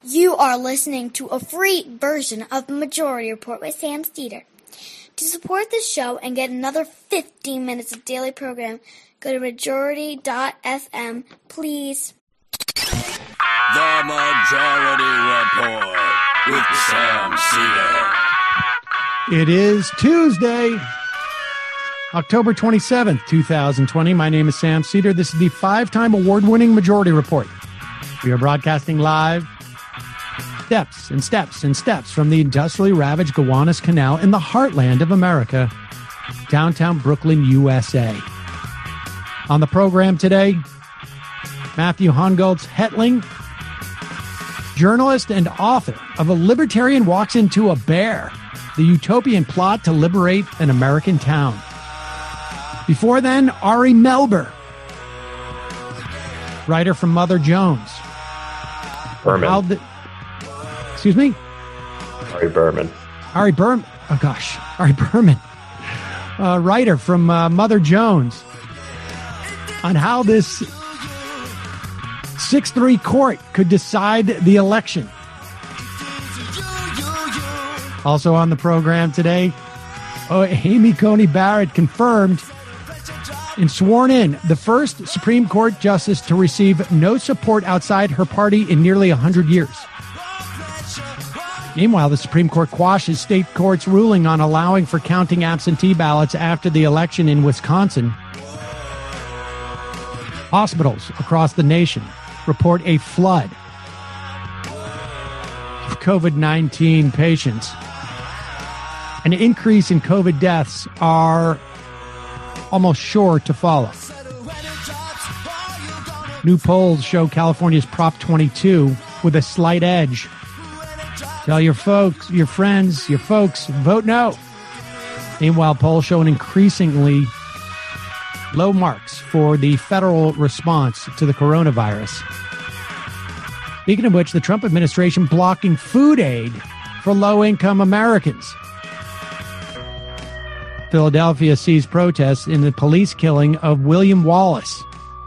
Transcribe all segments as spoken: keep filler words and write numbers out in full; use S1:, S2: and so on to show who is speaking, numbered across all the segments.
S1: You are listening to a free version of the Majority Report with Sam Seder. To support this show and get another fifteen minutes of daily program, go to majority dot f m, please.
S2: The Majority Report with Sam Seder.
S3: It is Tuesday, October twenty-seventh, twenty twenty. My name is Sam Seder. This is the five-time award-winning Majority Report. We are broadcasting live steps and steps and steps from the industrially ravaged Gowanus Canal in the heartland of America, downtown Brooklyn, U S A. On the program today, Matthew Hongoltz Hetling, journalist and author of A Libertarian Walks Into a Bear, the utopian plot to liberate an American town. Before then, Ari Melber, writer from Mother Jones.
S4: Berman.
S3: The, excuse me?
S4: Ari Berman. Ari
S3: Berman. Oh, gosh. Ari Berman. Uh, writer from uh, Mother Jones on how this six three court could decide the election. Also on the program today, oh, Amy Coney Barrett confirmed and sworn in the first Supreme Court justice to receive no support outside her party in nearly one hundred years. Meanwhile, the Supreme Court quashes state court's ruling on allowing for counting absentee ballots after the election in Wisconsin. Hospitals across the nation report a flood of COVID nineteen patients. An increase in COVID deaths are almost sure to follow. New polls show California's Prop twenty-two with a slight edge. Tell your folks, your friends, your folks, vote no. Meanwhile, polls show an increasingly low marks for the federal response to the coronavirus. Speaking of which, the Trump administration blocking food aid for low-income Americans. Philadelphia sees protests in the police killing of William Wallace.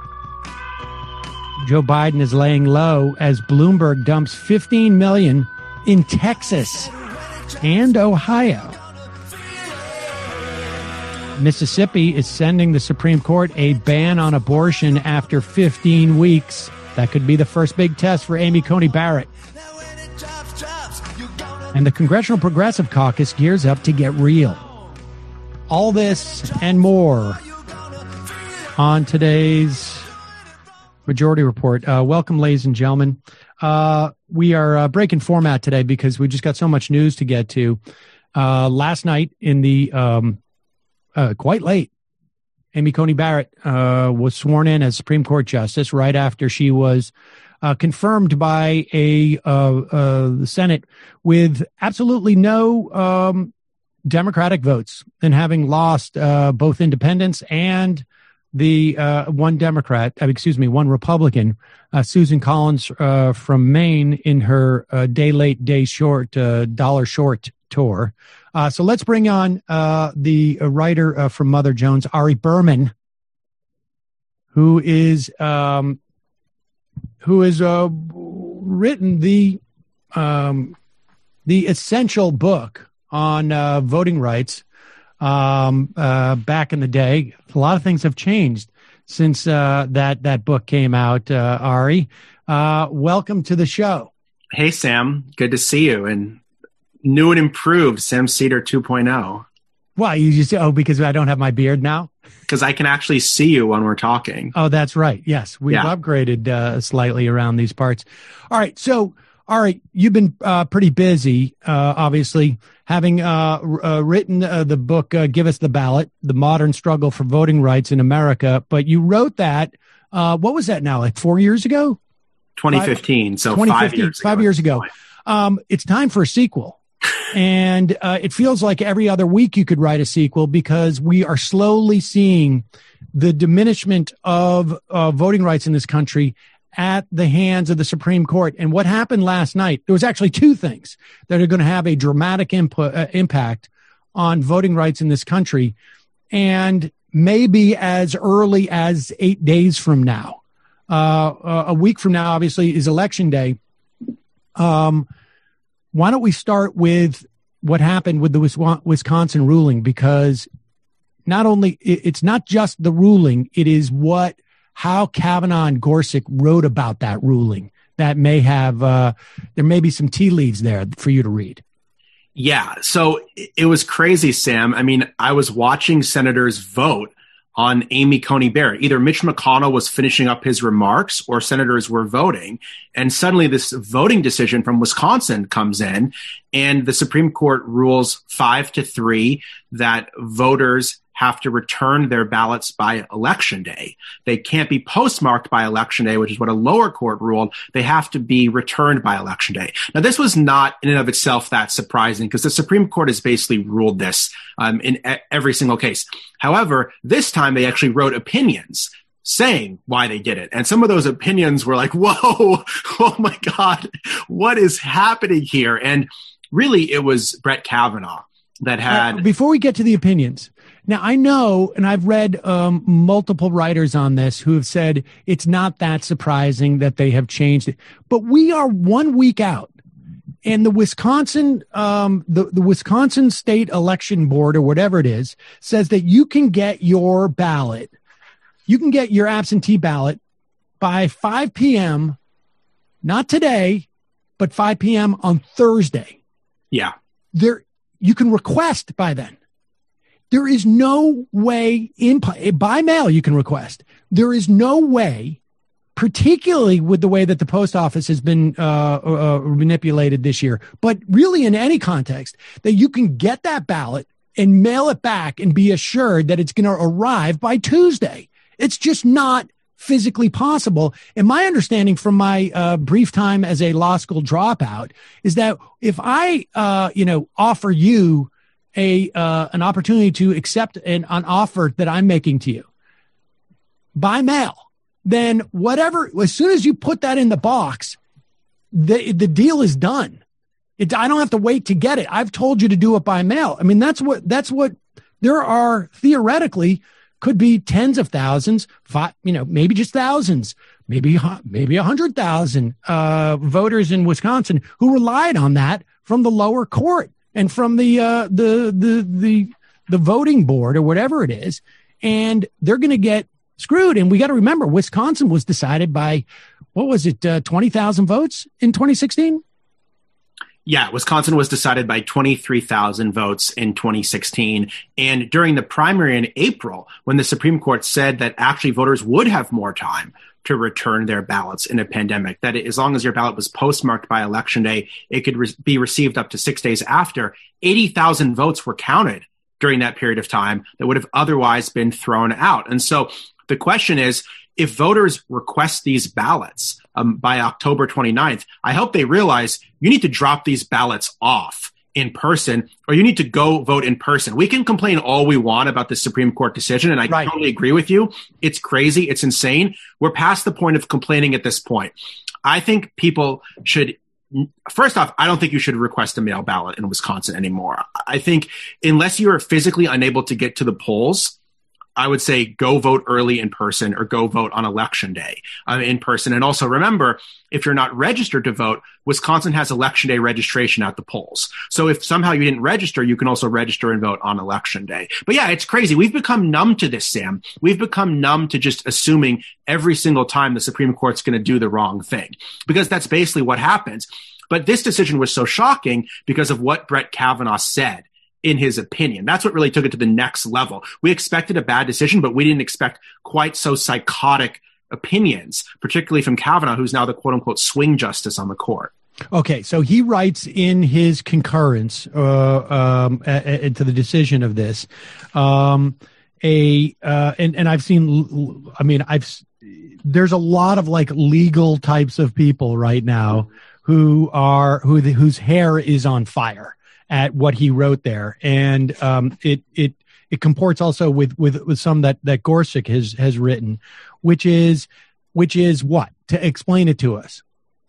S3: Joe Biden is laying low as Bloomberg dumps fifteen million dollars in Texas and Ohio. Mississippi is sending the Supreme Court a ban on abortion after fifteen weeks. That could be the first big test for Amy Coney Barrett. And the Congressional Progressive Caucus gears up to get real. All this and more on today's Majority Report. Uh, welcome, ladies and gentlemen. Uh, we are uh, breaking format today because we just got so much news to get to. Uh, last night in the, um, uh, quite late, Amy Coney Barrett uh, was sworn in as Supreme Court Justice right after she was uh, confirmed by a uh, uh, the Senate with absolutely no um, Democratic votes, and having lost uh, both independents and the uh, one Democrat, uh, excuse me, one Republican, uh, Susan Collins uh, from Maine, in her uh, day late, day short, uh, dollar short tour. Uh, so let's bring on uh, the uh, writer uh, from Mother Jones, Ari Berman, who is um, who has uh, written the um, the essential book on uh, voting rights. Um, uh, back in the day, a lot of things have changed since uh, that that book came out. Uh, Ari, uh, welcome to the show.
S5: Hey, Sam. Good to see you. And new and improved Sam Seder two point oh.
S3: Well, you just oh because I don't have my beard now.
S5: Because I can actually see you when we're talking.
S3: Oh, that's right. Yes, we've
S5: yeah.
S3: upgraded uh, slightly around these parts. All right, so. All right, you've been uh, pretty busy, uh, obviously, having uh, r- uh, written uh, the book, uh, Give Us the Ballot, The Modern Struggle for Voting Rights in America. But you wrote that, uh, what was that now, like four years ago?
S5: twenty fifteen,
S3: five,
S5: so
S3: twenty fifteen,
S5: five years ago.
S3: Five years ago. Um, it's time for a sequel. And uh, it feels like every other week you could write a sequel because we are slowly seeing the diminishment of uh, voting rights in this country at the hands of the Supreme Court. And what happened last night, there was actually two things that are going to have a dramatic input, uh, impact on voting rights in this country. And maybe as early as eight days from now, uh, a week from now, obviously, is Election Day. Um, why don't we start with what happened with the Wisconsin ruling? Because not only it's not just the ruling, it is what how Kavanaugh and Gorsuch wrote about that ruling that may have uh, there may be some tea leaves there for you to read.
S5: Yeah, so it was crazy, Sam. I mean, I was watching senators vote on Amy Coney Barrett. Either Mitch McConnell was finishing up his remarks or senators were voting. And suddenly this voting decision from Wisconsin comes in and the Supreme Court rules five to three that voters have to return their ballots by election day. They can't be postmarked by election day, which is what a lower court ruled. They have to be returned by election day. Now, this was not in and of itself that surprising because the Supreme Court has basically ruled this um, in e- every single case. However, this time they actually wrote opinions saying why they did it. And some of those opinions were like, whoa, oh my God, what is happening here? And really, it was Brett Kavanaugh that had...
S3: Uh, before we get to the opinions, now, I know, and I've read um, multiple writers on this who have said it's not that surprising that they have changed it. But we are one week out, and the Wisconsin, um, the, the Wisconsin State Election Board, or whatever it is, says that you can get your ballot, you can get your absentee ballot by five p.m., not today, but five p.m. on Thursday.
S5: Yeah.
S3: There, you can request by then. There is no way in by mail you can request. There is no way, particularly with the way that the post office has been uh, uh, manipulated this year, but really in any context, that you can get that ballot and mail it back and be assured that it's going to arrive by Tuesday. It's just not physically possible. And my understanding from my uh, brief time as a law school dropout is that if I, uh, you know, offer you a uh, an opportunity to accept an, an offer that I'm making to you by mail, then whatever, as soon as you put that in the box, the the deal is done. It, I don't have to wait to get it. I've told you to do it by mail. I mean, that's what that's what there are theoretically could be tens of thousands, five, you know, maybe just thousands, maybe maybe a hundred thousand uh, voters in Wisconsin who relied on that from the lower court and from the uh, the the the the voting board or whatever it is, and they're going to get screwed. And we got to remember, Wisconsin was decided by what was it, uh, twenty thousand votes in twenty sixteen?
S5: Yeah, Wisconsin was decided by twenty-three thousand votes in twenty sixteen. And during the primary in April, when the Supreme Court said that actually voters would have more time to return their ballots in a pandemic, that as long as your ballot was postmarked by election day, it could re- be received up to six days after. eighty thousand votes were counted during that period of time that would have otherwise been thrown out. And so the question is, if voters request these ballots um, by October twenty-ninth, I hope they realize you need to drop these ballots off in person, or you need to go vote in person. We can complain all we want about the Supreme Court decision, and I right. totally agree with you. It's crazy. It's insane. We're past the point of complaining at this point. I think people should, first off, I don't think you should request a mail ballot in Wisconsin anymore. I think unless you are physically unable to get to the polls, I would say go vote early in person or go vote on election day uh, in person. And also remember, if you're not registered to vote, Wisconsin has election day registration at the polls. So if somehow you didn't register, you can also register and vote on election day. But yeah, it's crazy. We've become numb to this, Sam. We've become numb to just assuming every single time the Supreme Court's going to do the wrong thing, because that's basically what happens. But this decision was so shocking because of what Brett Kavanaugh said in his opinion. That's what really took it to the next level. We expected a bad decision, but we didn't expect quite so psychotic opinions, particularly from Kavanaugh, who's now the quote unquote swing justice on the court.
S3: Okay. So he writes in his concurrence uh, um, a, a, to the decision of this, um, a, uh, and, and I've seen, I mean, I've, there's a lot of like legal types of people right now who are, who, whose hair is on fire at what he wrote there. And um, it it it comports also with with with some that that Gorsuch has has written, which is which is what? To explain it to us.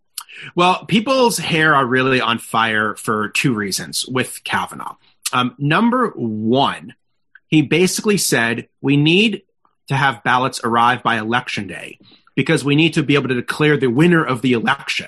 S5: Well, people's hair are really on fire for two reasons with Kavanaugh. Um, number one, he basically said we need to have ballots arrive by election day because we need to be able to declare the winner of the election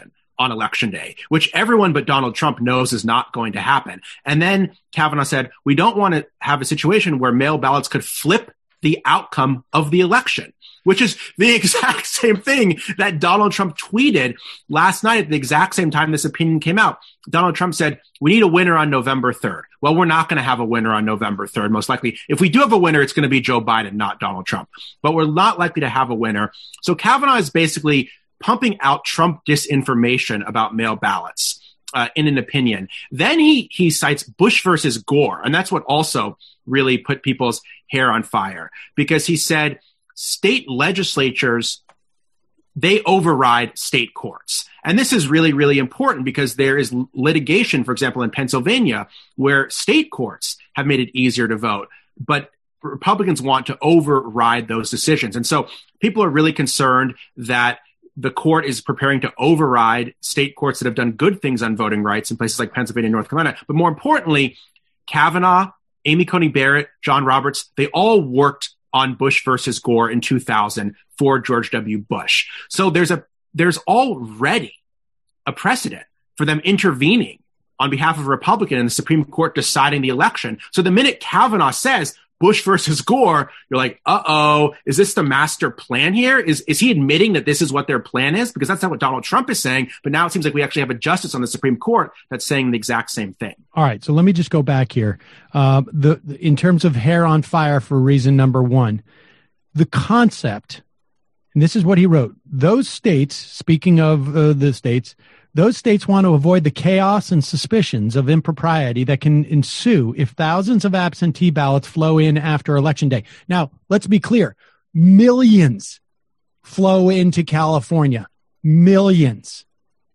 S5: on Election Day, which everyone but Donald Trump knows is not going to happen. And then Kavanaugh said, we don't want to have a situation where mail ballots could flip the outcome of the election, which is the exact same thing that Donald Trump tweeted last night at the exact same time this opinion came out. Donald Trump said, we need a winner on November third. Well, we're not going to have a winner on November third, most likely. If we do have a winner, it's going to be Joe Biden, not Donald Trump. But we're not likely to have a winner. So Kavanaugh is basically pumping out Trump disinformation about mail ballots uh, in an opinion. Then he he cites Bush versus Gore. And that's what also really put people's hair on fire, because he said state legislatures, they override state courts. And this is really, really important because there is litigation, for example, in Pennsylvania, where state courts have made it easier to vote, but Republicans want to override those decisions. And so people are really concerned that the court is preparing to override state courts that have done good things on voting rights in places like Pennsylvania and North Carolina. But more importantly, Kavanaugh, Amy Coney Barrett, John Roberts, they all worked on Bush versus Gore in two thousand for George W. Bush. So there's a there's already a precedent for them intervening on behalf of a Republican in the Supreme Court deciding the election. So the minute Kavanaugh says Bush versus Gore, you're like, uh-oh, is this the master plan here? Is is he admitting that this is what their plan is? Because that's not what Donald Trump is saying. But now it seems like we actually have a justice on the Supreme Court that's saying the exact same thing.
S3: All right. So let me just go back here. Uh, the, the in terms of hair on fire for reason number one, the concept, and this is what he wrote, those states, speaking of uh, the states, those states want to avoid the chaos and suspicions of impropriety that can ensue if thousands of absentee ballots flow in after Election Day. Now, let's be clear. Millions flow into California. Millions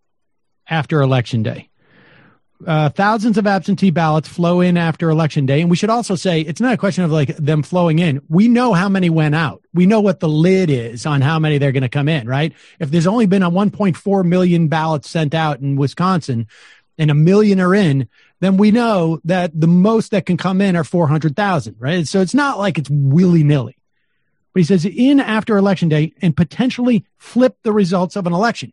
S3: after Election Day. Uh, thousands of absentee ballots flow in after Election Day. And we should also say it's not a question of like them flowing in. We know how many went out. We know what the lid is on how many they're going to come in, right? If there's only been a one point four million ballots sent out in Wisconsin and a million are in, then we know that the most that can come in are four hundred thousand, right? So it's not like it's willy-nilly. But he says in after Election Day and potentially flip the results of an election.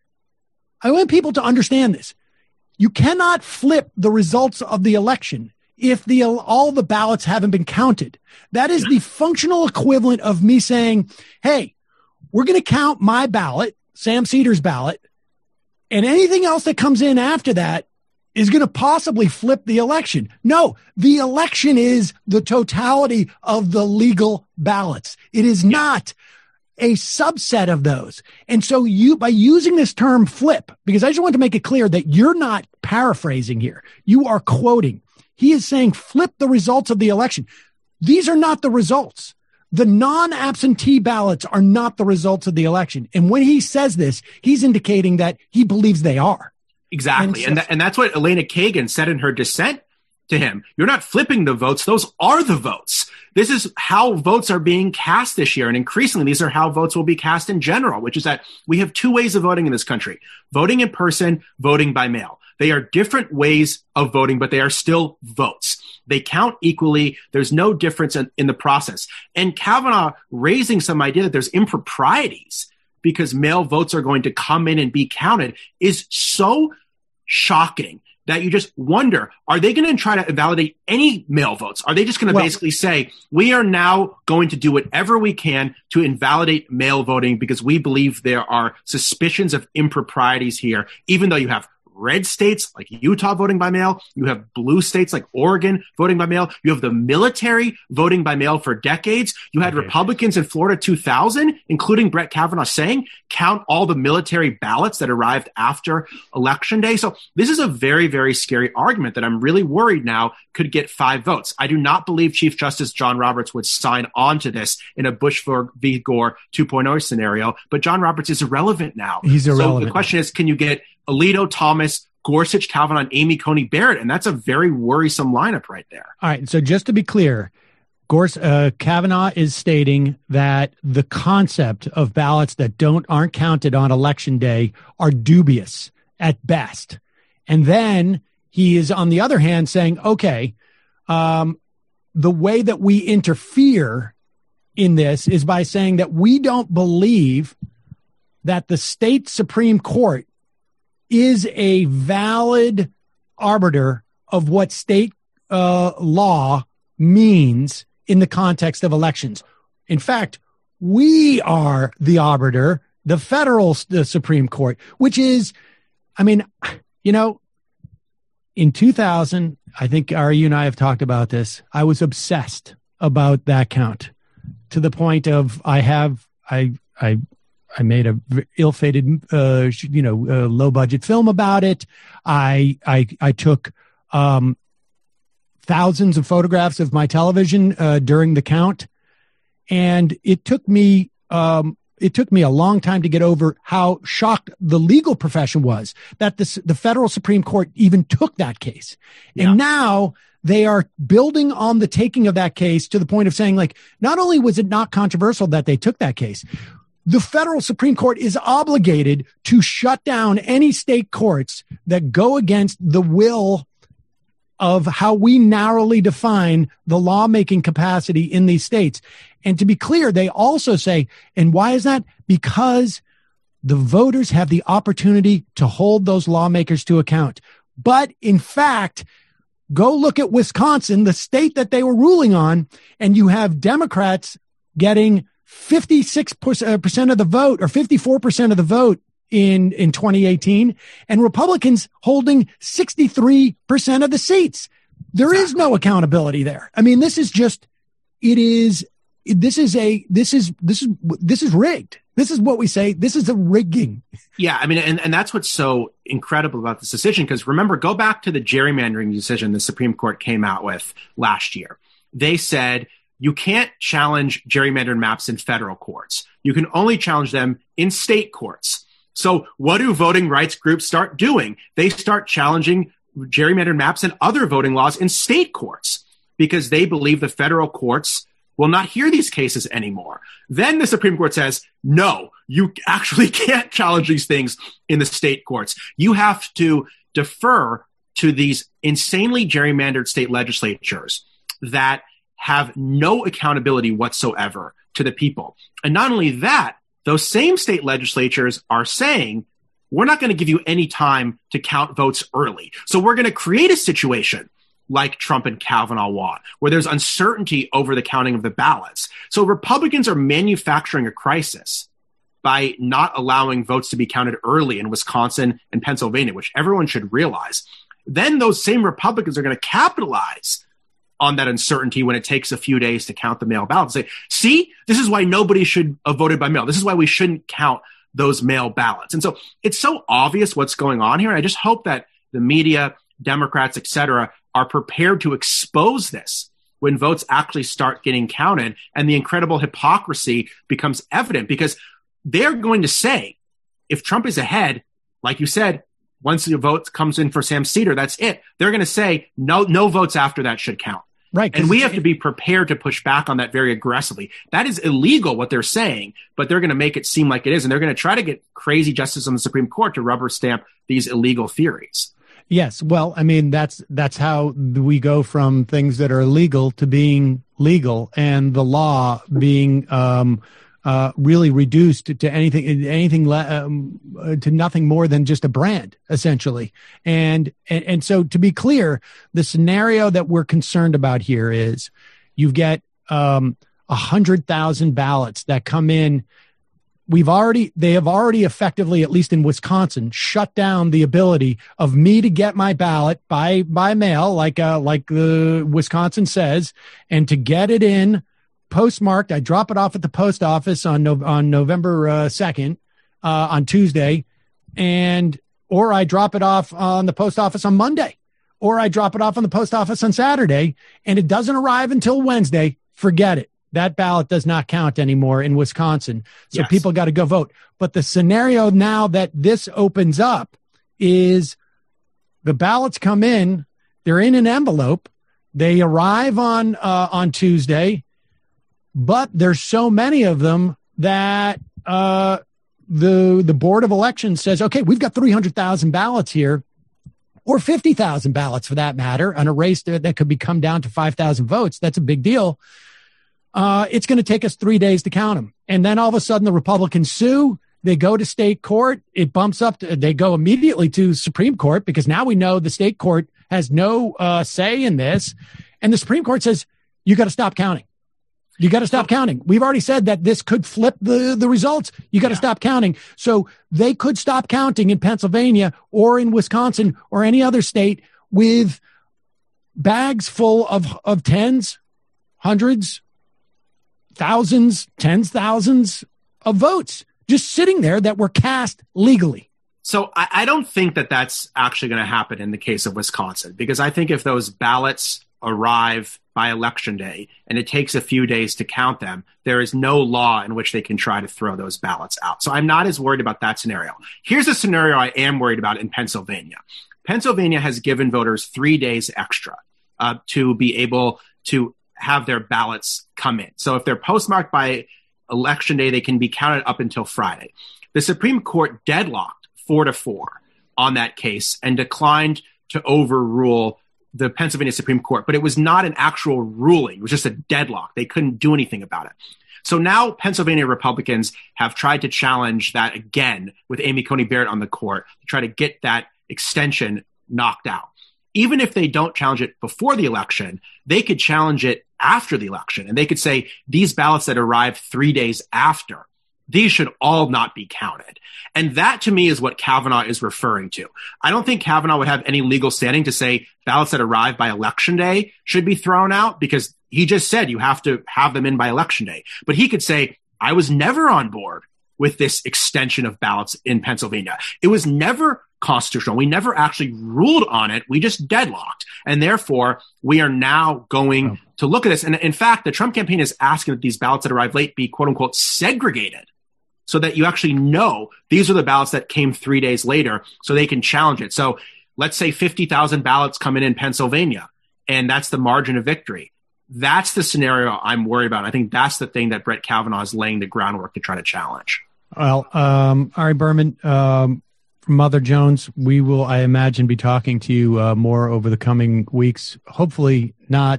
S3: I want people to understand this. You cannot flip the results of the election if the all the ballots haven't been counted. That is the functional equivalent of me saying, hey, we're going to count my ballot, Sam Seder's ballot, and anything else that comes in after that is going to possibly flip the election. No, the election is the totality of the legal ballots. It is not a subset of those. And so you, by using this term flip, because I just want to make it clear that you're not paraphrasing here. You are quoting. He is saying flip the results of the election. These are not the results. The non-absentee ballots are not the results of the election. And when he says this, he's indicating that he believes they are.
S5: Exactly. And, so, and, th- and that's what Elena Kagan said in her dissent to him. You're not flipping the votes. Those are the votes. This is how votes are being cast this year. And increasingly, these are how votes will be cast in general, which is that we have two ways of voting in this country, voting in person, voting by mail. They are different ways of voting, but they are still votes. They count equally. There's no difference in, in the process. And Kavanaugh raising some idea that there's improprieties because mail votes are going to come in and be counted is so shocking that you just wonder, are they going to try to invalidate any mail votes? Are they just going to well, basically say, we are now going to do whatever we can to invalidate mail voting because we believe there are suspicions of improprieties here, even though you have red states like Utah voting by mail. You have blue states like Oregon voting by mail. You have the military voting by mail for decades. You had okay. Republicans in Florida two thousand, including Brett Kavanaugh, saying count all the military ballots that arrived after Election Day. So this is a very, very scary argument that I'm really worried now could get five votes. I do not believe Chief Justice John Roberts would sign on to this in a Bush v. Gore two point oh scenario, but John Roberts is irrelevant now.
S3: He's irrelevant.
S5: So the question is, can you get Alito, Thomas, Gorsuch, Kavanaugh, and Amy Coney Barrett? And that's a very worrisome lineup right there.
S3: All right. So just to be clear, Gors- uh, Kavanaugh is stating that the concept of ballots that don't aren't counted on Election Day are dubious at best. And then he is, on the other hand, saying, okay, um, the way that we interfere in this is by saying that we don't believe that the state Supreme Court is a valid arbiter of what state uh, law means in the context of elections. In fact, we are the arbiter, the federal the Supreme Court, which is, I mean, you know, in two thousand, I think Ari, you and I have talked about this. I was obsessed about that count to the point of I have, I, I, I made a ill-fated, uh, you know, uh, low-budget film about it. I, I, I took, um, thousands of photographs of my television, uh, during the count. And it took me, um, it took me a long time to get over how shocked the legal profession was that this, the federal Supreme Court even took that case. Yeah. And now they are building on the taking of that case to the point of saying, like, not only was it not controversial that they took that case, the federal Supreme Court is obligated to shut down any state courts that go against the will of how we narrowly define the lawmaking capacity in these states. And to be clear, they also say, and why is that? Because the voters have the opportunity to hold those lawmakers to account. But in fact, go look at Wisconsin, the state that they were ruling on, and you have Democrats getting fifty-six percent of the vote or fifty-four percent of the vote in, in twenty eighteen, and Republicans holding sixty-three percent of the seats. There is no accountability there. I mean, this is just, it is, this is a, this is, this is, this is rigged. This is what we say. This is a rigging.
S5: Yeah. I mean, and, and that's what's so incredible about this decision. Because remember, go back to the gerrymandering decision the Supreme Court came out with last year. They said, you can't challenge gerrymandered maps in federal courts. You can only challenge them in state courts. So what do voting rights groups start doing? They start challenging gerrymandered maps and other voting laws in state courts because they believe the federal courts will not hear these cases anymore. Then the Supreme Court says, no, you actually can't challenge these things in the state courts. You have to defer to these insanely gerrymandered state legislatures that have no accountability whatsoever to the people. And not only that, those same state legislatures are saying, we're not going to give you any time to count votes early. So we're going to create a situation like Trump and Kavanaugh want, where there's uncertainty over the counting of the ballots. So Republicans are manufacturing a crisis by not allowing votes to be counted early in Wisconsin and Pennsylvania, which everyone should realize. Then those same Republicans are going to capitalize on that uncertainty when it takes a few days to count the mail ballots. Say, see, this is why nobody should have voted by mail. This is why we shouldn't count those mail ballots. And so it's so obvious what's going on here. And I just hope that the media, Democrats, et cetera, are prepared to expose this when votes actually start getting counted and the incredible hypocrisy becomes evident, because they're going to say, if Trump is ahead, like you said, once the vote comes in for Sam Seder, that's it. They're going to say no, no votes after that should count.
S3: Right.
S5: And we have to be prepared to push back on that very aggressively. That is illegal, what they're saying, but they're going to make it seem like it is. And they're going to try to get crazy justices on the Supreme Court to rubber stamp these illegal theories.
S3: Yes. Well, I mean, that's that's how we go from things that are illegal to being legal, and the law being um, uh, really reduced to, to anything, anything um, to nothing more than just a brand, essentially. And, and and so, to be clear, the scenario that we're concerned about here is you get um, a hundred thousand ballots that come in. We've already, they have already effectively, at least in Wisconsin, shut down the ability of me to get my ballot by, by mail, like, uh, like the uh, Wisconsin says, and to get it in postmarked. I drop it off at the post office on, no, on November uh, second, uh, on Tuesday, and, or I drop it off on the post office on Monday, or I drop it off on the post office on Saturday, and it doesn't arrive until Wednesday. Forget it. That ballot does not count anymore in Wisconsin. So yes, people got to go vote. But the scenario now that this opens up is the ballots come in, they're in an envelope, they arrive on uh, on Tuesday, but there's so many of them that uh, the the Board of Elections says, okay, we've got three hundred thousand ballots here, or fifty thousand ballots for that matter, on a race that, that could be come down to five thousand votes. That's a big deal. Uh, it's going to take us three days to count them. And then all of a sudden the Republicans sue. They go to state court. It bumps up. To, they go immediately to Supreme Court because now we know the state court has no uh, say in this. And the Supreme Court says, you got to stop counting. You got to stop counting. We've already said that this could flip the, the results. You got to yeah. stop counting. So they could stop counting in Pennsylvania or in Wisconsin or any other state with bags full of, of tens, hundreds, thousands, tens, thousands of votes just sitting there that were cast legally.
S5: So I, I don't think that that's actually going to happen in the case of Wisconsin, because I think if those ballots arrive by election day and it takes a few days to count them, there is no law in which they can try to throw those ballots out. So I'm not as worried about that scenario. Here's a scenario I am worried about in Pennsylvania. Pennsylvania has given voters three days extra uh, to be able to have their ballots come in. So if they're postmarked by election day, they can be counted up until Friday. The Supreme Court deadlocked four to four on that case and declined to overrule the Pennsylvania Supreme Court, but it was not an actual ruling. It was just a deadlock. They couldn't do anything about it. So now Pennsylvania Republicans have tried to challenge that again with Amy Coney Barrett on the court to try to get that extension knocked out. Even if they don't challenge it before the election, they could challenge it after the election. And they could say these ballots that arrived three days after, these should all not be counted. And that to me is what Kavanaugh is referring to. I don't think Kavanaugh would have any legal standing to say ballots that arrive by election day should be thrown out, because he just said you have to have them in by election day. But he could say, I was never on board with this extension of ballots in Pennsylvania. It was never constitutional. We never actually ruled on it. We just deadlocked. And therefore, we are now going oh. to look at this. And in fact, the Trump campaign is asking that these ballots that arrive late be, quote unquote, segregated, so that you actually know these are the ballots that came three days later, so they can challenge it. So let's say fifty thousand ballots come in in Pennsylvania, and that's the margin of victory. That's the scenario I'm worried about. I think that's the thing that Brett Kavanaugh is laying the groundwork to try to challenge.
S3: Well, um, Ari Berman, um, from Mother Jones, we will, I imagine, be talking to you uh, more over the coming weeks. Hopefully not,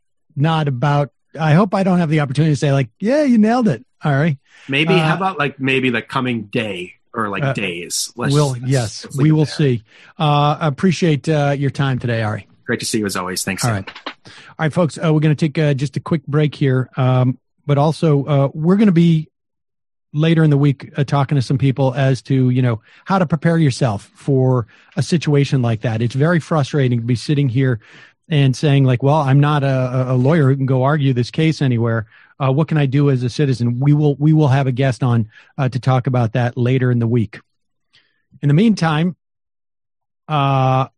S3: not about, I hope I don't have the opportunity to say like, yeah, you nailed it. All right.
S5: Maybe,
S3: uh,
S5: how about like maybe the coming day or like uh, days?
S3: Let's, we'll, let's, yes, let's we will there. see. Uh, appreciate uh, your time today, Ari.
S5: Great to see you as always. Thanks.
S3: All right. All right, folks, uh, we're going to take uh, just a quick break here. Um, but also uh, we're going to be later in the week uh, talking to some people as to, you know, how to prepare yourself for a situation like that. It's very frustrating to be sitting here and saying like, well, I'm not a, a lawyer who can go argue this case anywhere. Uh, what can I do as a citizen? We will we will have a guest on uh, to talk about that later in the week. In the meantime, uh,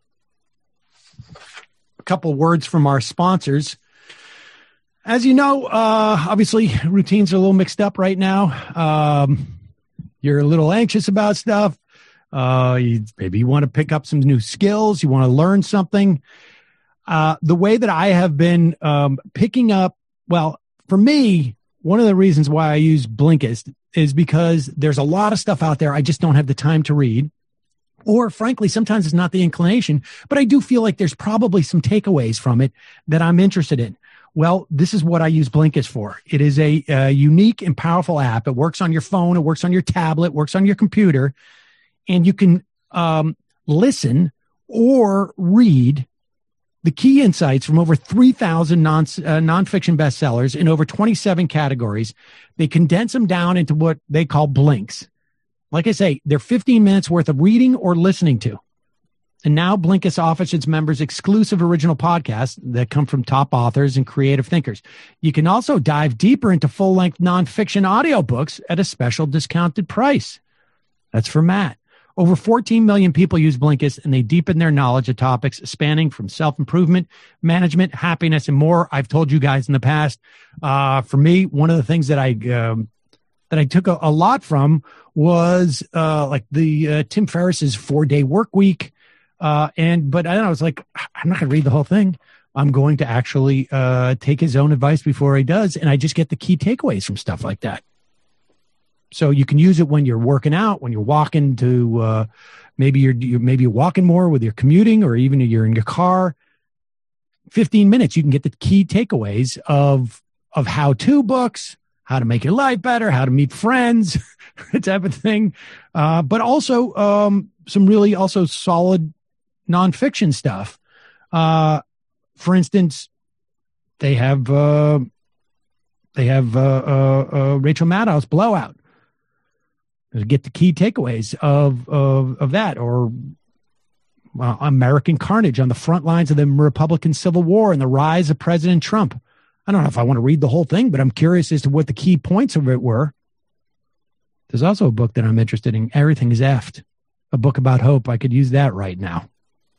S3: a couple words from our sponsors. As you know, uh, obviously routines are a little mixed up right now. Um, you're a little anxious about stuff. Uh, you, maybe you want to pick up some new skills. You want to learn something. Uh, the way that I have been um, picking up, well, for me, one of the reasons why I use Blinkist is because there's a lot of stuff out there I just don't have the time to read. Or frankly, sometimes it's not the inclination, but I do feel like there's probably some takeaways from it that I'm interested in. Well, this is what I use Blinkist for. It is a, a unique and powerful app. It works on your phone. It works on your tablet, works on your computer, and you can um, listen or read the key insights from over three thousand non, uh, nonfiction bestsellers in over twenty-seven categories. They condense them down into what they call blinks. Like I say, they're fifteen minutes worth of reading or listening to. And now Blinkist offers its members exclusive original podcasts that come from top authors and creative thinkers. You can also dive deeper into full-length nonfiction audiobooks at a special discounted price. That's for Matt. Over fourteen million people use Blinkist, and they deepen their knowledge of topics spanning from self-improvement, management, happiness, and more. I've told you guys in the past. Uh, for me, one of the things that I um, that I took a, a lot from was uh, like the uh, Tim Ferriss's four-day work week. Uh, and but I don't know. It's like I'm not going to read the whole thing. I'm going to actually uh, take his own advice before he does, and I just get the key takeaways from stuff like that. So you can use it when you're working out, when you're walking to, uh, maybe you're, you're maybe you're walking more with your commuting, or even you're in your car. fifteen minutes, you can get the key takeaways of, of how-to books, how to make your life better, how to meet friends, type of thing. Uh, but also um, some really also solid nonfiction stuff. Uh, for instance, they have uh, they have uh, uh, uh, Rachel Maddow's Blowout. Get the key takeaways of of, of that, or uh, American Carnage on the front lines of the Republican Civil War and the rise of President Trump. I don't know if I want to read the whole thing, but I'm curious as to what the key points of it were. There's also a book that I'm interested in, Everything is Effed, a book about hope. I could use that right now.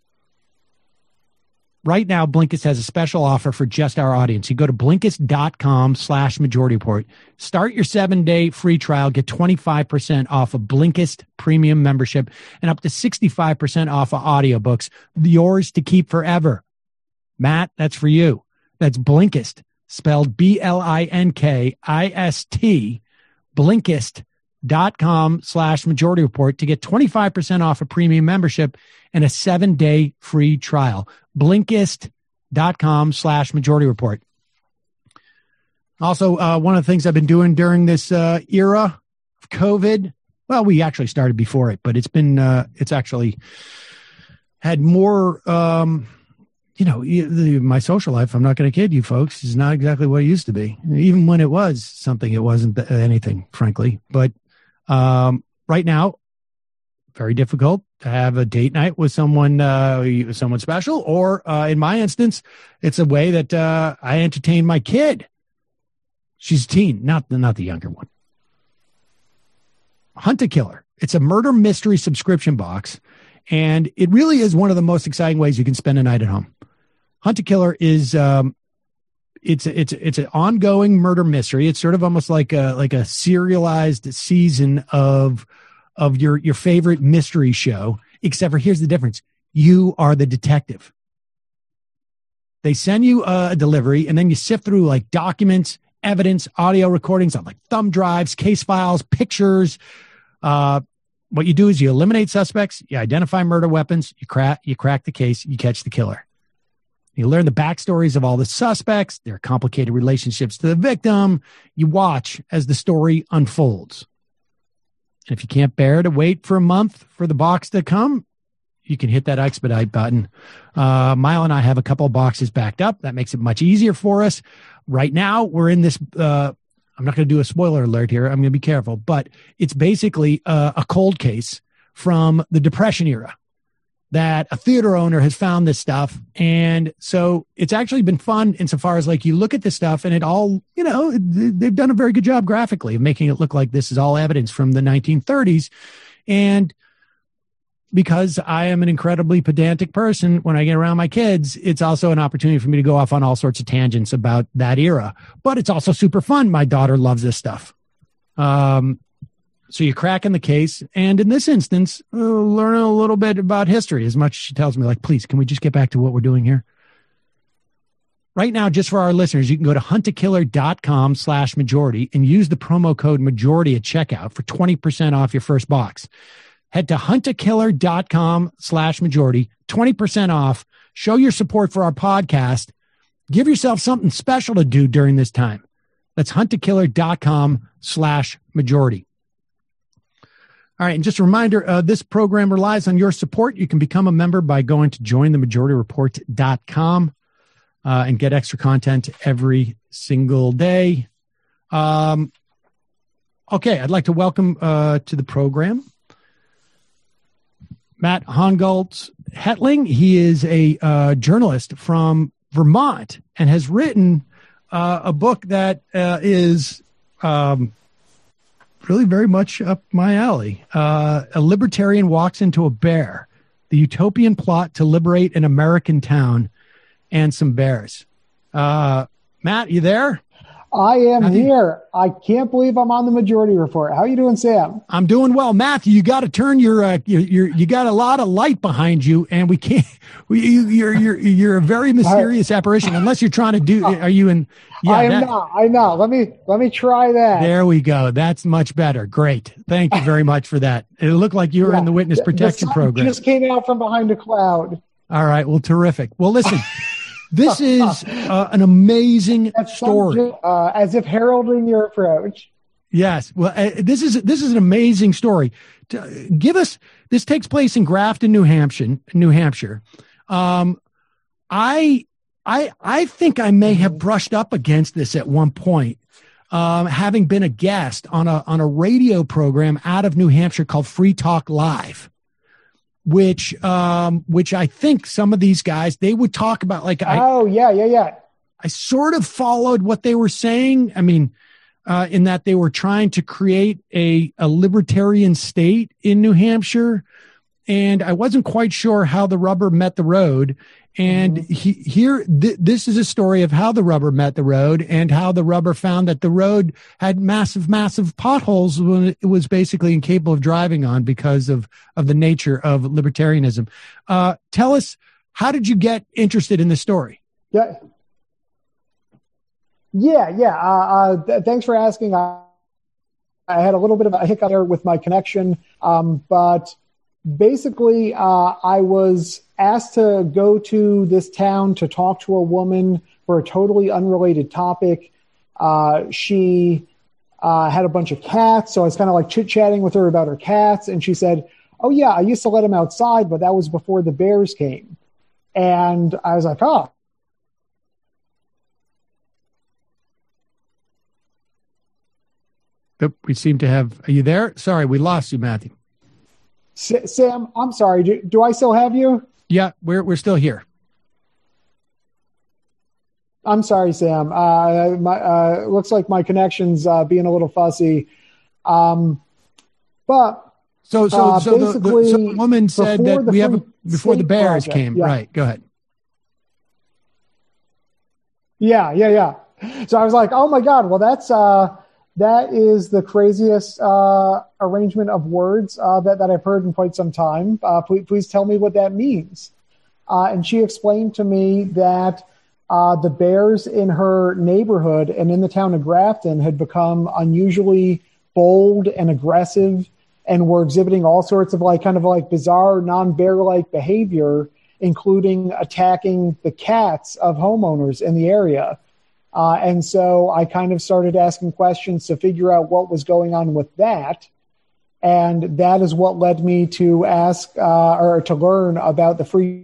S3: Right now, Blinkist has a special offer for just our audience. You go to Blinkist.com slash Majority Report. Start your seven-day free trial. Get twenty-five percent off a Blinkist premium membership and up to sixty-five percent off of audiobooks. Yours to keep forever. Matt, that's for you. That's Blinkist, spelled B L I N K I S T, Blinkist.com slash Majority Report to get twenty-five percent off a premium membership and a seven-day free trial. Blinkist.com slash Majority Report. Also, uh, one of the things I've been doing during this uh, era of COVID, well, we actually started before it, but it's been, uh, it's actually had more, um, you know, my social life, I'm not going to kid you folks, is not exactly what it used to be. Even when it was something, it wasn't anything, frankly. But um, right now, very difficult to have a date night with someone, uh, someone special, or uh, in my instance, it's a way that uh, I entertain my kid. She's a teen, not not the younger one. Hunt a Killer. It's a murder mystery subscription box, and it really is one of the most exciting ways you can spend a night at home. Hunt a Killer is um, it's it's it's an ongoing murder mystery. It's sort of almost like a like a serialized season of. of your, your favorite mystery show, except for here's the difference. You are the detective. They send you a delivery and then you sift through like documents, evidence, audio recordings on like thumb drives, case files, pictures. Uh, what you do is you eliminate suspects, you identify murder weapons, you crack, you crack the case, you catch the killer. You learn the backstories of all the suspects, their complicated relationships to the victim. You watch as the story unfolds. And if you can't bear to wait for a month for the box to come, you can hit that expedite button. Uh, Mile and I have a couple of boxes backed up. That makes it much easier for us. Right now, we're in this, uh, I'm not going to do a spoiler alert here. I'm going to be careful, but it's basically uh, a cold case from the Depression era that a theater owner has found this stuff. And so it's actually been fun insofar as like you look at this stuff and it all, you know, they've done a very good job graphically of making it look like this is all evidence from the nineteen thirties. And because I am an incredibly pedantic person, when I get around my kids, it's also an opportunity for me to go off on all sorts of tangents about that era. But it's also super fun. My daughter loves this stuff. Um, So you're cracking the case, and in this instance, uh, learning a little bit about history, as much as she tells me, like, please, can we just get back to what we're doing here? Right now, just for our listeners, you can go to huntakiller.com slash majority and use the promo code majority at checkout for twenty percent off your first box. Head to huntakiller.com slash majority, twenty percent off. Show your support for our podcast. Give yourself something special to do during this time. That's huntakiller.com slash majority. All right, and just a reminder, uh, this program relies on your support. You can become a member by going to join the majority report dot com uh, and get extra content every single day. Um, okay, I'd like to welcome uh, to the program Matt Hongoltz-Hetling. He is a uh, journalist from Vermont and has written uh, a book that uh, is... Um, really very much up my alley. Uh, a libertarian walks into a bear, the utopian plot to liberate an American town and some bears. Uh, Matt, you there?
S6: I am Matthew? Here. I can't believe I'm on the Majority Report. How are you doing, Sam?
S3: I'm doing well. Matthew, you got to turn your, uh, your, your, you got a lot of light behind you, and we can't, we, you, you're, you're, you're a very mysterious apparition, unless you're trying to do, are you in?
S6: Yeah, I am that, not. I know. Let me, let me try that.
S3: There we go. That's much better. Great. Thank you very much for that. It looked like you were yeah, in the witness protection
S6: the sun
S3: program.
S6: Just came out from behind a cloud.
S3: All right. Well, terrific. Well, listen, This is uh, an amazing story.
S6: Uh, as if heralding your approach.
S3: Yes. Well, uh, this is this is an amazing story. To, give us. This takes place in Grafton, New Hampshire. New Hampshire. Um, I I I think I may have brushed up against this at one point, um, having been a guest on a on a radio program out of New Hampshire called Free Talk Live, which um, which I think some of these guys, they would talk about like I,
S6: oh yeah yeah yeah
S3: I sort of followed what they were saying. I mean. Uh, in that they were trying to create a, a libertarian state in New Hampshire. And I wasn't quite sure how the rubber met the road. And mm-hmm. he, here, th- this is a story of how the rubber met the road and how the rubber found that the road had massive, massive potholes when it was basically incapable of driving on because of, of the nature of libertarianism. Uh, tell us, how did you get interested in this story?
S6: Yeah. Yeah, yeah. Uh, uh, th- thanks for asking. I, I had a little bit of a hiccup there with my connection, um, but basically, uh, I was asked to go to this town to talk to a woman for a totally unrelated topic. Uh, she uh, had a bunch of cats, so I was kind of like chit-chatting with her about her cats, and she said, "Oh yeah, I used to let them outside, but that was before the bears came." And I was like, "Oh."
S3: We seem to have. Are you there? Sorry, we lost you, Matthew.
S6: Sam, I'm sorry. Do, do I still have you?
S3: Yeah, we're we're still here.
S6: I'm sorry, Sam. Uh, my uh, looks like my connection's uh, being a little fussy. Um, but
S3: so so
S6: uh,
S3: so, the, the, so the woman said that we have before the bears
S6: project,
S3: came.
S6: Yeah.
S3: Right. Go ahead.
S6: Yeah, yeah, yeah. So I was like, oh my God. Well, that's. Uh, That is the craziest uh, arrangement of words uh, that, that I've heard in quite some time. Uh, please, please tell me what that means. Uh, and she explained to me that uh, the bears in her neighborhood and in the town of Grafton had become unusually bold and aggressive and were exhibiting all sorts of like kind of like bizarre non-bear-like behavior, including attacking the cats of homeowners in the area. Uh, and so I kind of started asking questions to figure out what was going on with that. And that is what led me to ask uh, or to learn about the free.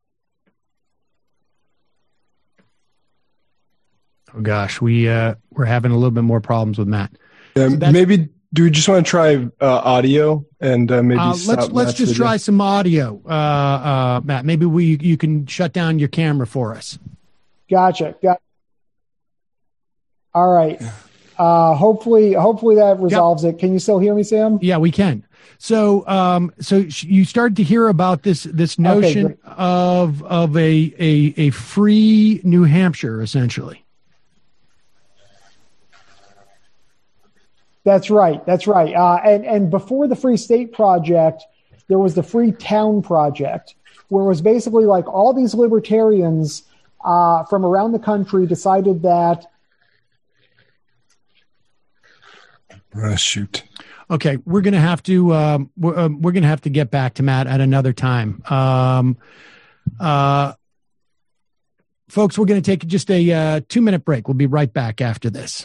S3: Oh, gosh, we, uh, we're having a little bit more problems with Matt.
S7: Yeah, so maybe do we just want to try uh, audio and uh, maybe
S3: uh, let's let's just video? try some audio, uh, uh, Matt. Maybe we you can shut down your camera for us.
S6: Gotcha. Got. All right. Uh, hopefully, hopefully that resolves yep. it. Can you still hear me, Sam?
S3: Yeah, we can. So, um, so you started to hear about this this notion okay, of of a, a a free New Hampshire, essentially.
S6: That's right. That's right. Uh, and and before the Free State Project, there was the Free Town Project, where it was basically like all these libertarians uh, from around the country decided that.
S7: Uh, shoot.
S3: Okay, we're gonna have to um, we're, uh, we're gonna have to get back to Matt at another time. Um, uh, folks, we're gonna take just a uh, two minute break. We'll be right back after this.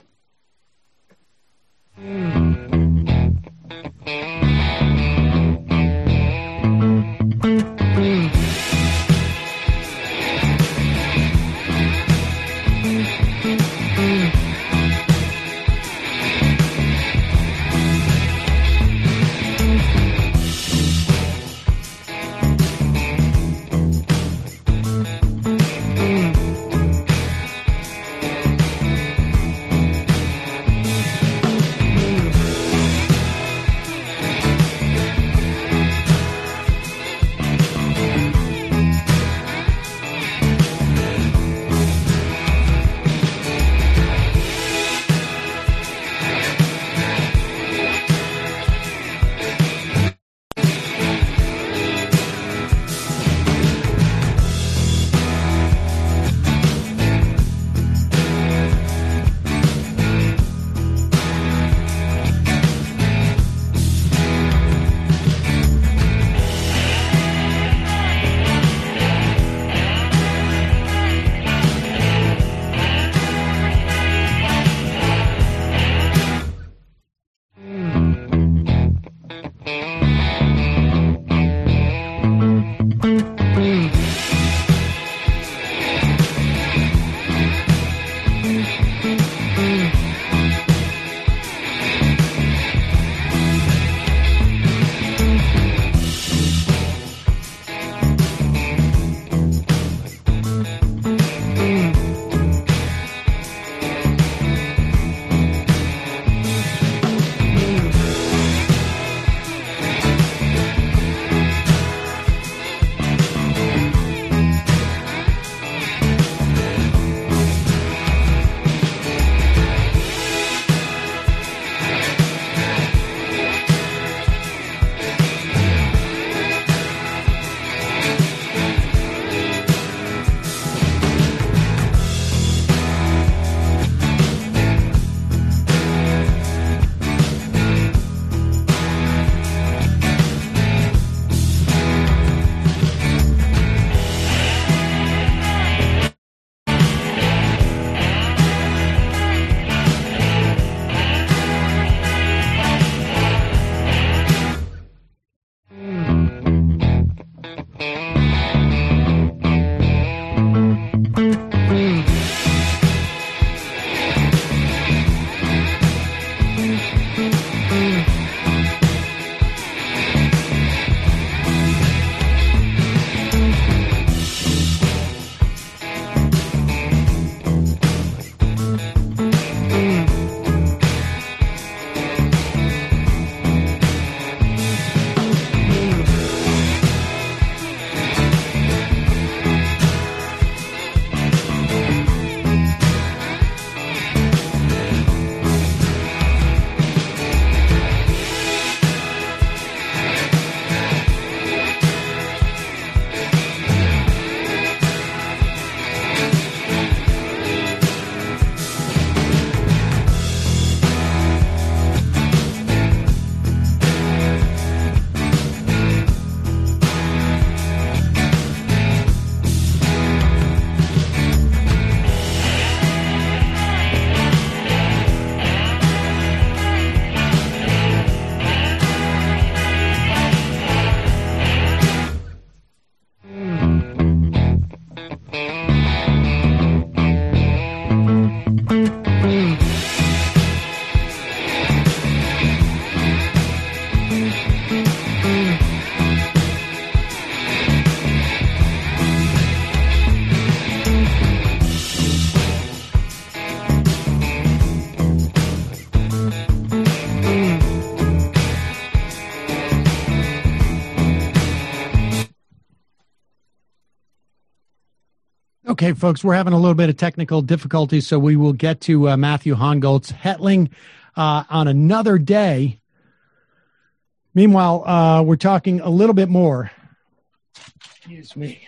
S3: Okay, folks, we're having a little bit of technical difficulties, so we will get to uh, Matthew Hochul's Hetling uh, on another day. Meanwhile, uh, we're talking a little bit more. Excuse me.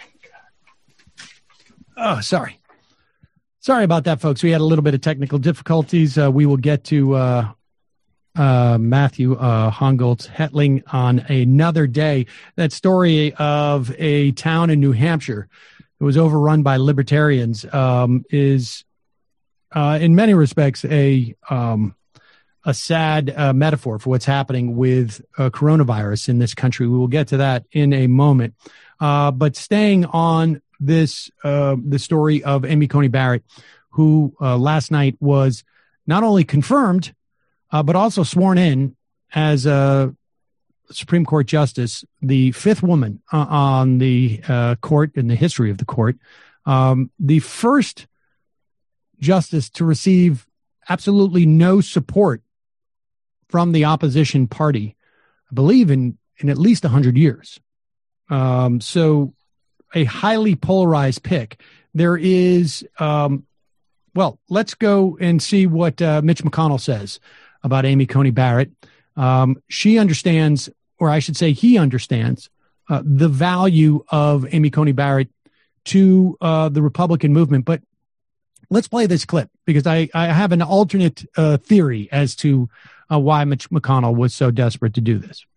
S3: Oh, sorry. Sorry about that, folks. We had a little bit of technical difficulties. Uh, we will get to uh, uh, Matthew uh, Hochul's Hetling on another day. That story of a town in New Hampshire that was overrun by libertarians um, is, uh, in many respects, a um, a sad uh, metaphor for what's happening with uh, coronavirus in this country. We will get to that in a moment. Uh, but staying on this, uh, the story of Amy Coney Barrett, who uh, last night was not only confirmed, uh, but also sworn in as a Supreme Court justice, the fifth woman uh, on the uh, court in the history of the court, um, the first justice to receive absolutely no support from the opposition party, I believe in, in at least one hundred years. Um, so a highly polarized pick. There is, um, well, let's go and see what uh, Mitch McConnell says about Amy Coney Barrett. Um, she understands, or I should say he understands, uh, the value of Amy Coney Barrett to uh, the Republican movement. But let's play this clip because I, I have an alternate uh, theory as to uh, why Mitch McConnell was so desperate to do this.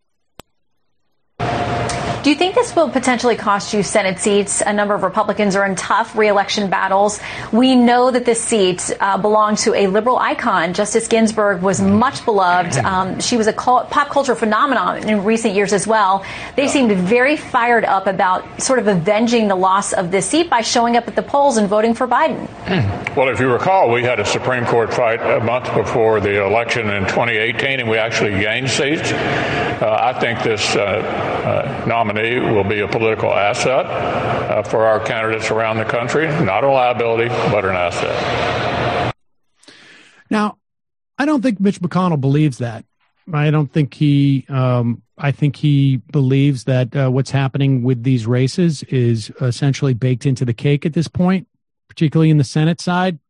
S8: Do you think this will potentially cost you Senate seats? A number of Republicans are in tough re-election battles. We know that this seat uh, belonged to a liberal icon. Justice Ginsburg was much beloved. Um, she was a cult, pop culture phenomenon in recent years as well. They seemed very fired up about sort of avenging the loss of this seat by showing up at the polls and voting for Biden.
S9: Well, if you recall, we had a Supreme Court fight a month before the election in twenty eighteen, and we actually gained seats. Uh, I think this uh, uh, nominee will be a political asset uh, for our candidates around the country. Not a liability, but an asset.
S3: Now, I don't think Mitch McConnell believes that. I don't think he, um, I think he believes that uh, what's happening with these races is essentially baked into the cake at this point, particularly in the Senate side.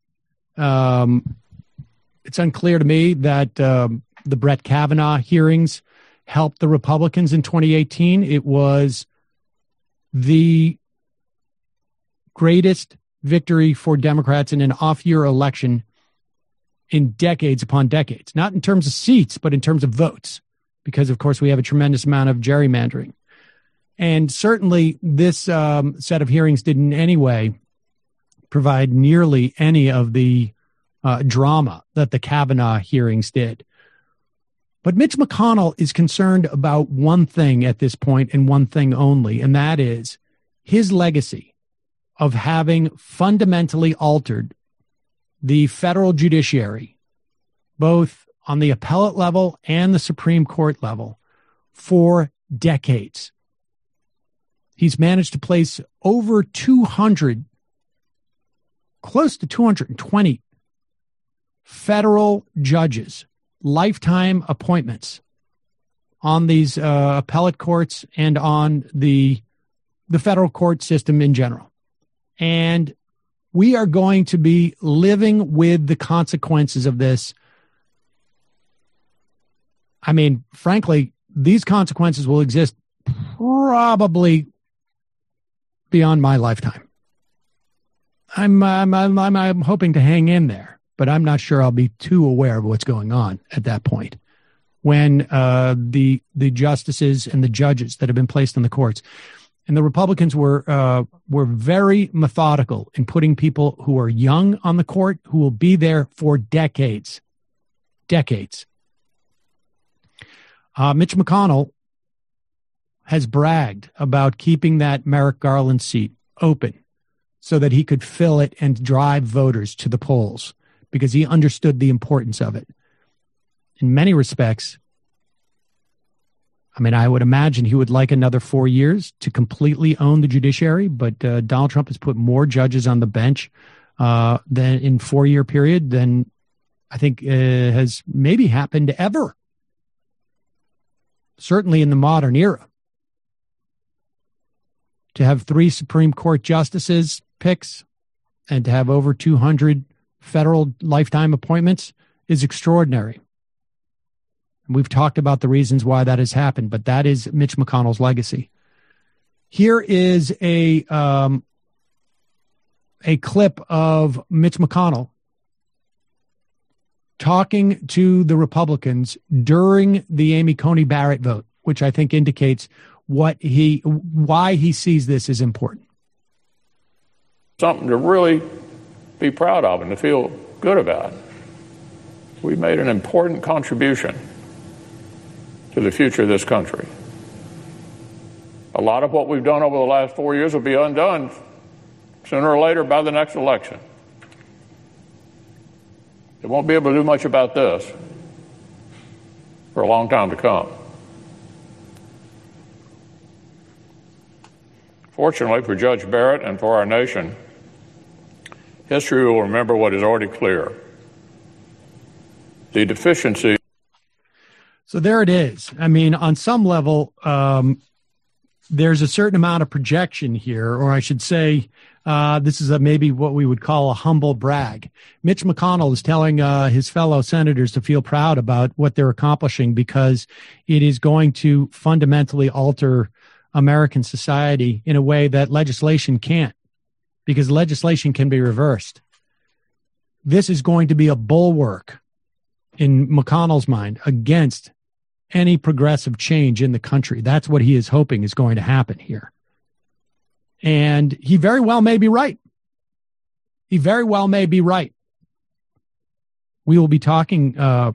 S3: Um, it's unclear to me that um, the Brett Kavanaugh hearings helped the Republicans in twenty eighteen. It was the greatest victory for Democrats in an off-year election in decades upon decades, not in terms of seats, but in terms of votes, because, of course, we have a tremendous amount of gerrymandering. And certainly this um, set of hearings didn't in any way provide nearly any of the uh, drama that the Kavanaugh hearings did. But Mitch McConnell is concerned about one thing at this point and one thing only, and that is his legacy of having fundamentally altered the federal judiciary, both on the appellate level and the Supreme Court level, for decades. He's managed to place over two hundred, close to two hundred twenty federal judges, lifetime appointments on these uh, appellate courts and on the the federal court system in general. And we are going to be living with the consequences of this. I mean, frankly, these consequences will exist probably beyond my lifetime. I'm I'm I'm, I'm, I'm hoping to hang in there, but I'm not sure I'll be too aware of what's going on at that point when uh, the the justices and the judges that have been placed in the courts. And the Republicans were uh, were very methodical in putting people who are young on the court, who will be there for decades, decades. Uh, Mitch McConnell has bragged about keeping that Merrick Garland seat open so that he could fill it and drive voters to the polls because he understood the importance of it. In many respects, I mean, I would imagine he would like another four years to completely own the judiciary, but uh, Donald Trump has put more judges on the bench uh, than in four-year period than I think uh, has maybe happened ever, certainly in the modern era. to have three Supreme Court justices picks and to have over two hundred federal lifetime appointments is extraordinary. We've talked about the reasons why that has happened, but that is Mitch McConnell's legacy. Here is a um, a clip of Mitch McConnell talking to the Republicans during the Amy Coney Barrett vote, which I think indicates what he, why he sees this as important.
S9: Something to really be proud of and to feel good about. We made an important contribution to the future of this country. A lot of what we've done over the last four years will be undone sooner or later by the next election. They won't be able to do much about this for a long time to come. Fortunately for Judge Barrett and for our nation, history will remember what is already clear. The deficiency.
S3: So there it is. I mean, on some level, um, there's a certain amount of projection here, or I should say, uh, this is a, maybe what we would call a humble brag. Mitch McConnell is telling uh, his fellow senators to feel proud about what they're accomplishing because it is going to fundamentally alter American society in a way that legislation can't, because legislation can be reversed. This is going to be a bulwark in McConnell's mind against any progressive change in the country. That's what he is hoping is going to happen here. And he very well may be right. He very well may be right. We will be talking uh,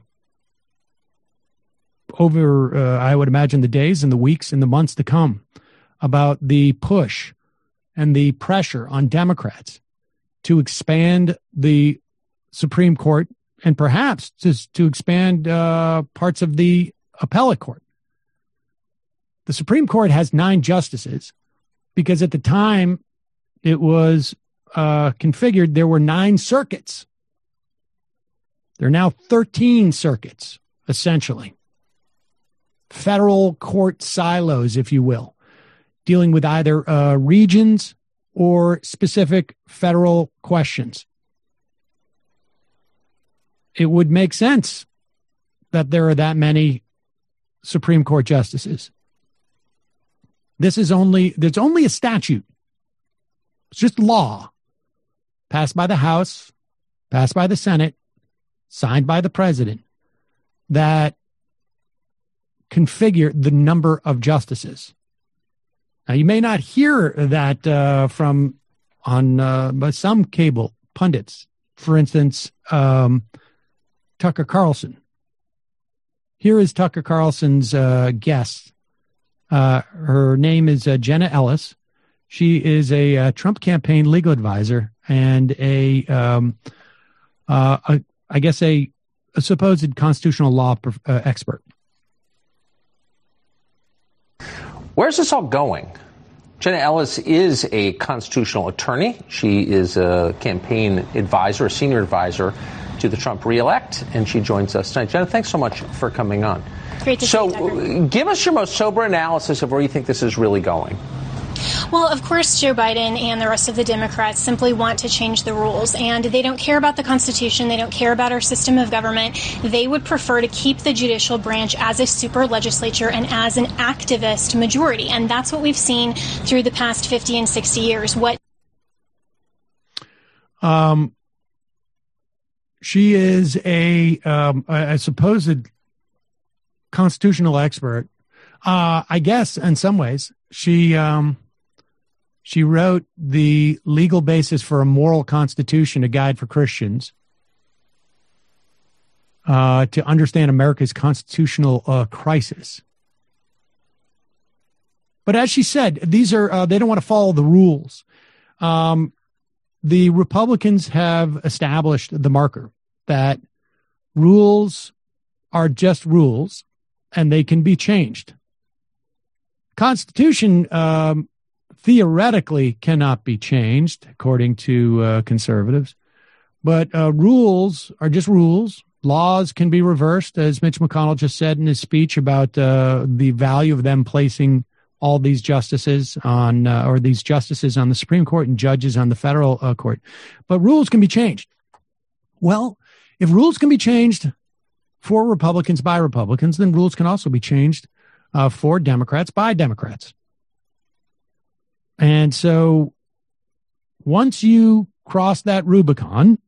S3: over, uh, I would imagine, the days and the weeks and the months to come about the push and the pressure on Democrats to expand the Supreme Court and perhaps just to expand uh, parts of the appellate court. The Supreme Court has nine justices because at the time it was uh, configured, there were nine circuits. There are now thirteen circuits, essentially. Federal court silos, if you will, dealing with either uh, regions or specific federal questions. It would make sense that there are that many Supreme Court justices. This is only, there's only a statute. It's just law passed by the House, passed by the Senate, signed by the president that configure the number of justices. Now, you may not hear that uh, from on uh, by some cable pundits. For instance, um, Tucker Carlson. Here is Tucker Carlson's uh, guest. Uh, her name is uh, Jenna Ellis. She is a uh, Trump campaign legal advisor and a, um, uh, a I guess, a, a supposed constitutional law uh, expert.
S10: Where's this all going? Jenna Ellis is a constitutional attorney. She is a campaign advisor, a senior advisor to the Trump reelect, and she joins us tonight. Jenna, thanks so much for coming on.
S11: Great to see you, Tucker.
S10: So give us your most sober analysis of where you think this is really going.
S11: Well, of course, Joe Biden and the rest of the Democrats simply want to change the rules, and they don't care about the Constitution. They don't care about our system of government. They would prefer to keep the judicial branch as a super legislature and as an activist majority. And that's what we've seen through the past fifty and sixty years. What?
S3: Um, she is a, um, a supposed constitutional expert. Uh, I guess in some ways she, um, She wrote the legal basis for a moral constitution, a guide for Christians, uh, to understand America's constitutional uh, crisis. But as she said, these are uh, they don't want to follow the rules. Um, the Republicans have established the marker that rules are just rules and they can be changed. Constitution um, theoretically cannot be changed, according to uh, conservatives. But uh, rules are just rules. Laws can be reversed, as Mitch McConnell just said in his speech about uh, the value of them placing all these justices on, uh, or these justices on the Supreme Court and judges on the federal uh, court. But rules can be changed. Well, if rules can be changed for Republicans by Republicans, then rules can also be changed uh, for Democrats by Democrats. And so once you cross that Rubicon,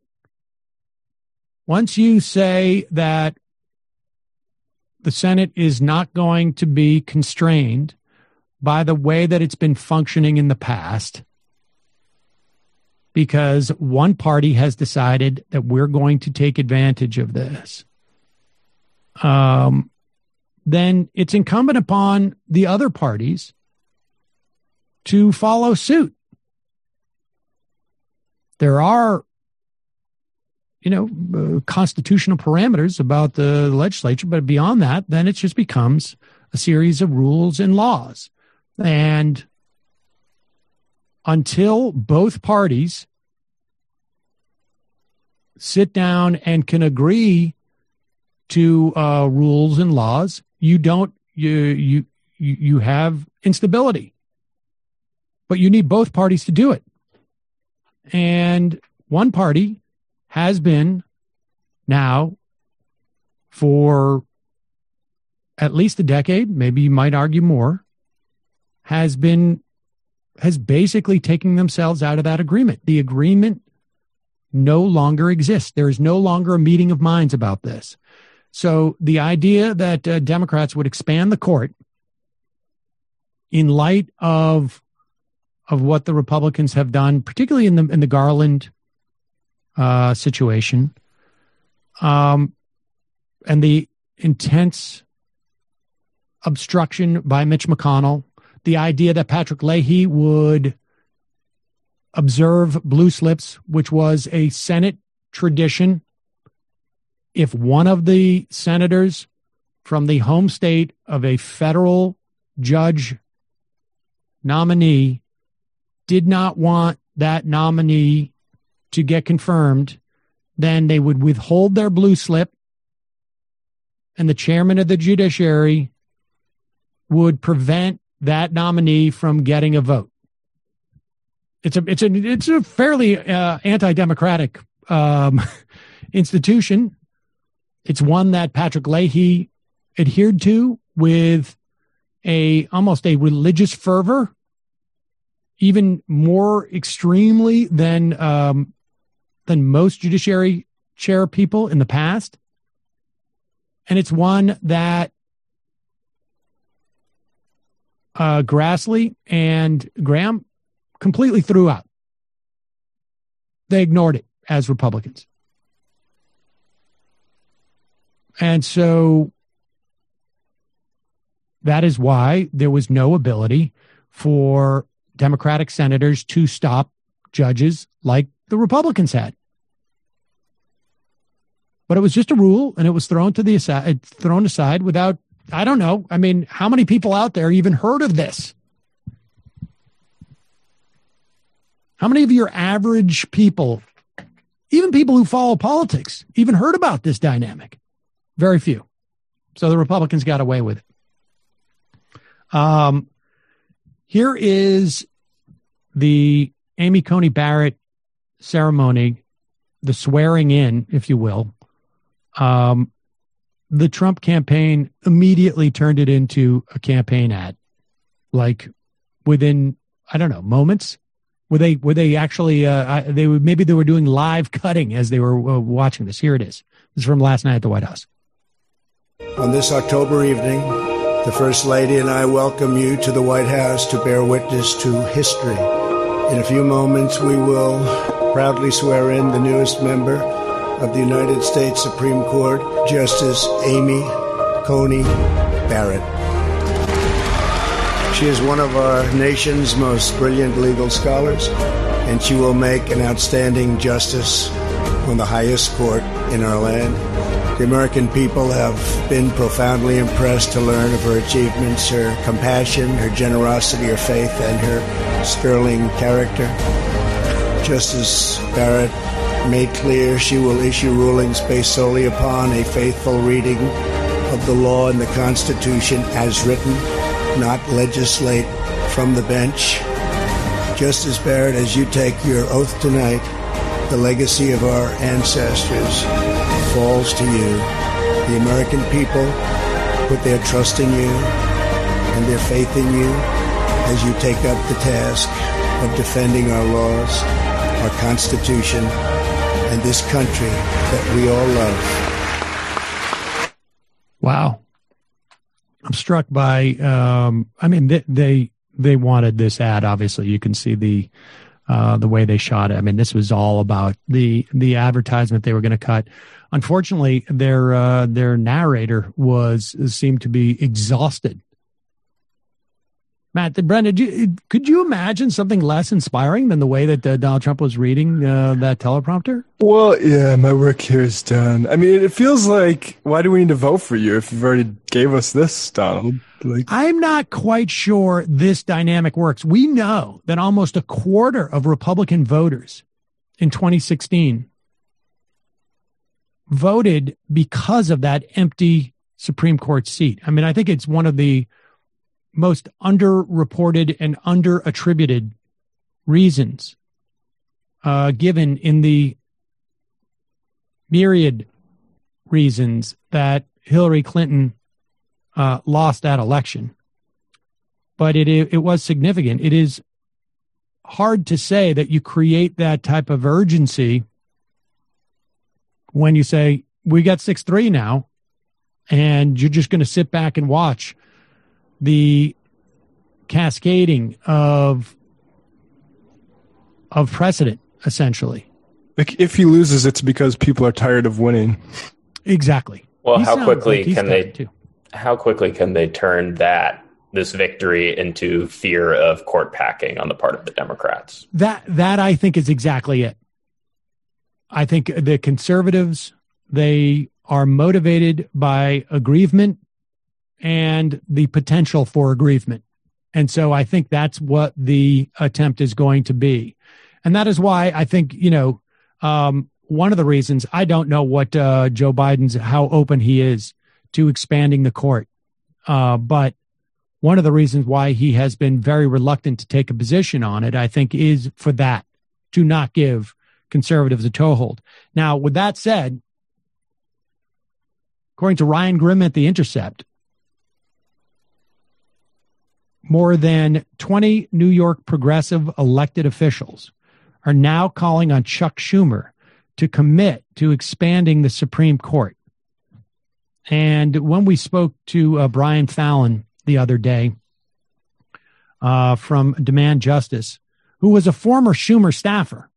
S3: once you say that the Senate is not going to be constrained by the way that it's been functioning in the past, because one party has decided that we're going to take advantage of this, um, then it's incumbent upon the other parties to follow suit. There are, you know, uh, constitutional parameters about the legislature, but beyond that, then it just becomes a series of rules and laws. And until both parties sit down and can agree to uh, rules and laws, you don't, you, you, you have instability. But you need both parties to do it. And one party has been now for at least a decade, maybe you might argue more, has been, has basically taken themselves out of that agreement. The agreement no longer exists. There is no longer a meeting of minds about this. So the idea that uh, Democrats would expand the court in light of of what the Republicans have done, particularly in the in the Garland uh, situation, um, and the intense obstruction by Mitch McConnell, the idea that Patrick Leahy would observe blue slips, which was a Senate tradition. If one of the senators from the home state of a federal judge nominee did not want that nominee to get confirmed, then they would withhold their blue slip, and the chairman of the judiciary would prevent that nominee from getting a vote. It's a it's a it's a fairly uh, anti-democratic um, institution. It's one that Patrick Leahy adhered to with a almost a religious fervor, even more extremely than um, than most judiciary chair people in the past. And it's one that uh, Grassley and Graham completely threw out. They ignored it as Republicans. And so that is why there was no ability for Democratic senators to stop judges like the Republicans had. But it was just a rule, and it was thrown to the aside, thrown aside without, I don't know. I mean, how many people out there even heard of this? How many of your average people, even people who follow politics, even heard about this dynamic? Very few. So the Republicans got away with it. Um, here is the Amy Coney Barrett ceremony, the swearing in, if you will. Um, the Trump campaign immediately turned it into a campaign ad, like within, I don't know, moments. Were they, were they actually, uh, they were, maybe they were doing live cutting as they were uh, watching this. Here it is. This is from last night at the White House.
S12: On this October evening, the First Lady and I welcome you to the White House to bear witness to history. In a few moments, we will proudly swear in the newest member of the United States Supreme Court, Justice Amy Coney Barrett. She is one of our nation's most brilliant legal scholars, and she will make an outstanding justice on the highest court in our land. The American people have been profoundly impressed to learn of her achievements, her compassion, her generosity, her faith, and her sterling character. Justice Barrett made clear she will issue rulings based solely upon a faithful reading of the law and the Constitution as written, not legislate from the bench. Justice Barrett, as you take your oath tonight, the legacy of our ancestors falls to you. The American people put their trust in you and their faith in you as you take up the task of defending our laws, our Constitution, and this country that we all love.
S3: Wow. I'm struck by, um, I mean, they, they, they wanted this ad, obviously. You can see the, uh, the way they shot it. I mean, this was all about the, the advertisement they were going to cut. Unfortunately, their, uh, their narrator was, seemed to be exhausted. Matt, Brendan, did you, could you imagine something less inspiring than the way that uh, Donald Trump was reading uh, that teleprompter?
S7: Well, yeah, my work here is done. I mean, it feels like, why do we need to vote for you if you've already gave us this, Donald? Like,
S3: I'm not quite sure this dynamic works. We know that almost a quarter of Republican voters in twenty sixteen voted because of that empty Supreme Court seat. I mean, I think it's one of the most underreported and underattributed reasons uh, given in the myriad reasons that Hillary Clinton uh, lost that election. But it it was significant. It is hard to say that you create that type of urgency when you say, we got six three now, and you're just going to sit back and watch the cascading of of precedent, essentially.
S7: If he loses, it's because people are tired of winning.
S3: Exactly.
S13: Well,
S3: He
S13: how
S3: sounds
S13: quickly
S3: like he's
S13: can
S3: tired
S13: they?
S3: too.
S13: How quickly can they turn that this victory into fear of court packing on the part of the Democrats?
S3: That that I think is exactly it. I think the conservatives, they are motivated by aggrievement and the potential for aggrievement. And so I think that's what the attempt is going to be. And that is why I think, you know, um, one of the reasons, I don't know what uh, Joe Biden's, how open he is to expanding the court. Uh, but one of the reasons why he has been very reluctant to take a position on it, I think, is for that, to not give conservatives a toehold. Now, with that said, according to Ryan Grimm at The Intercept, more than twenty New York progressive elected officials are now calling on Chuck Schumer to commit to expanding the Supreme Court. And when we spoke to uh, Brian Fallon the other day uh, from Demand Justice, who was a former Schumer staffer,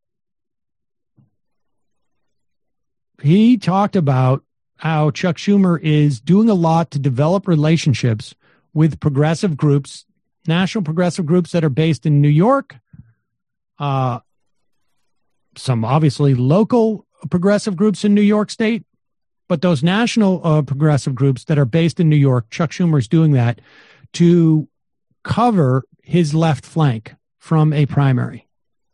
S3: he talked about how Chuck Schumer is doing a lot to develop relationships with progressive groups, national progressive groups that are based in New York, uh, some obviously local progressive groups in New York State, but those national uh, progressive groups that are based in New York, Chuck Schumer is doing that to cover his left flank from a primary.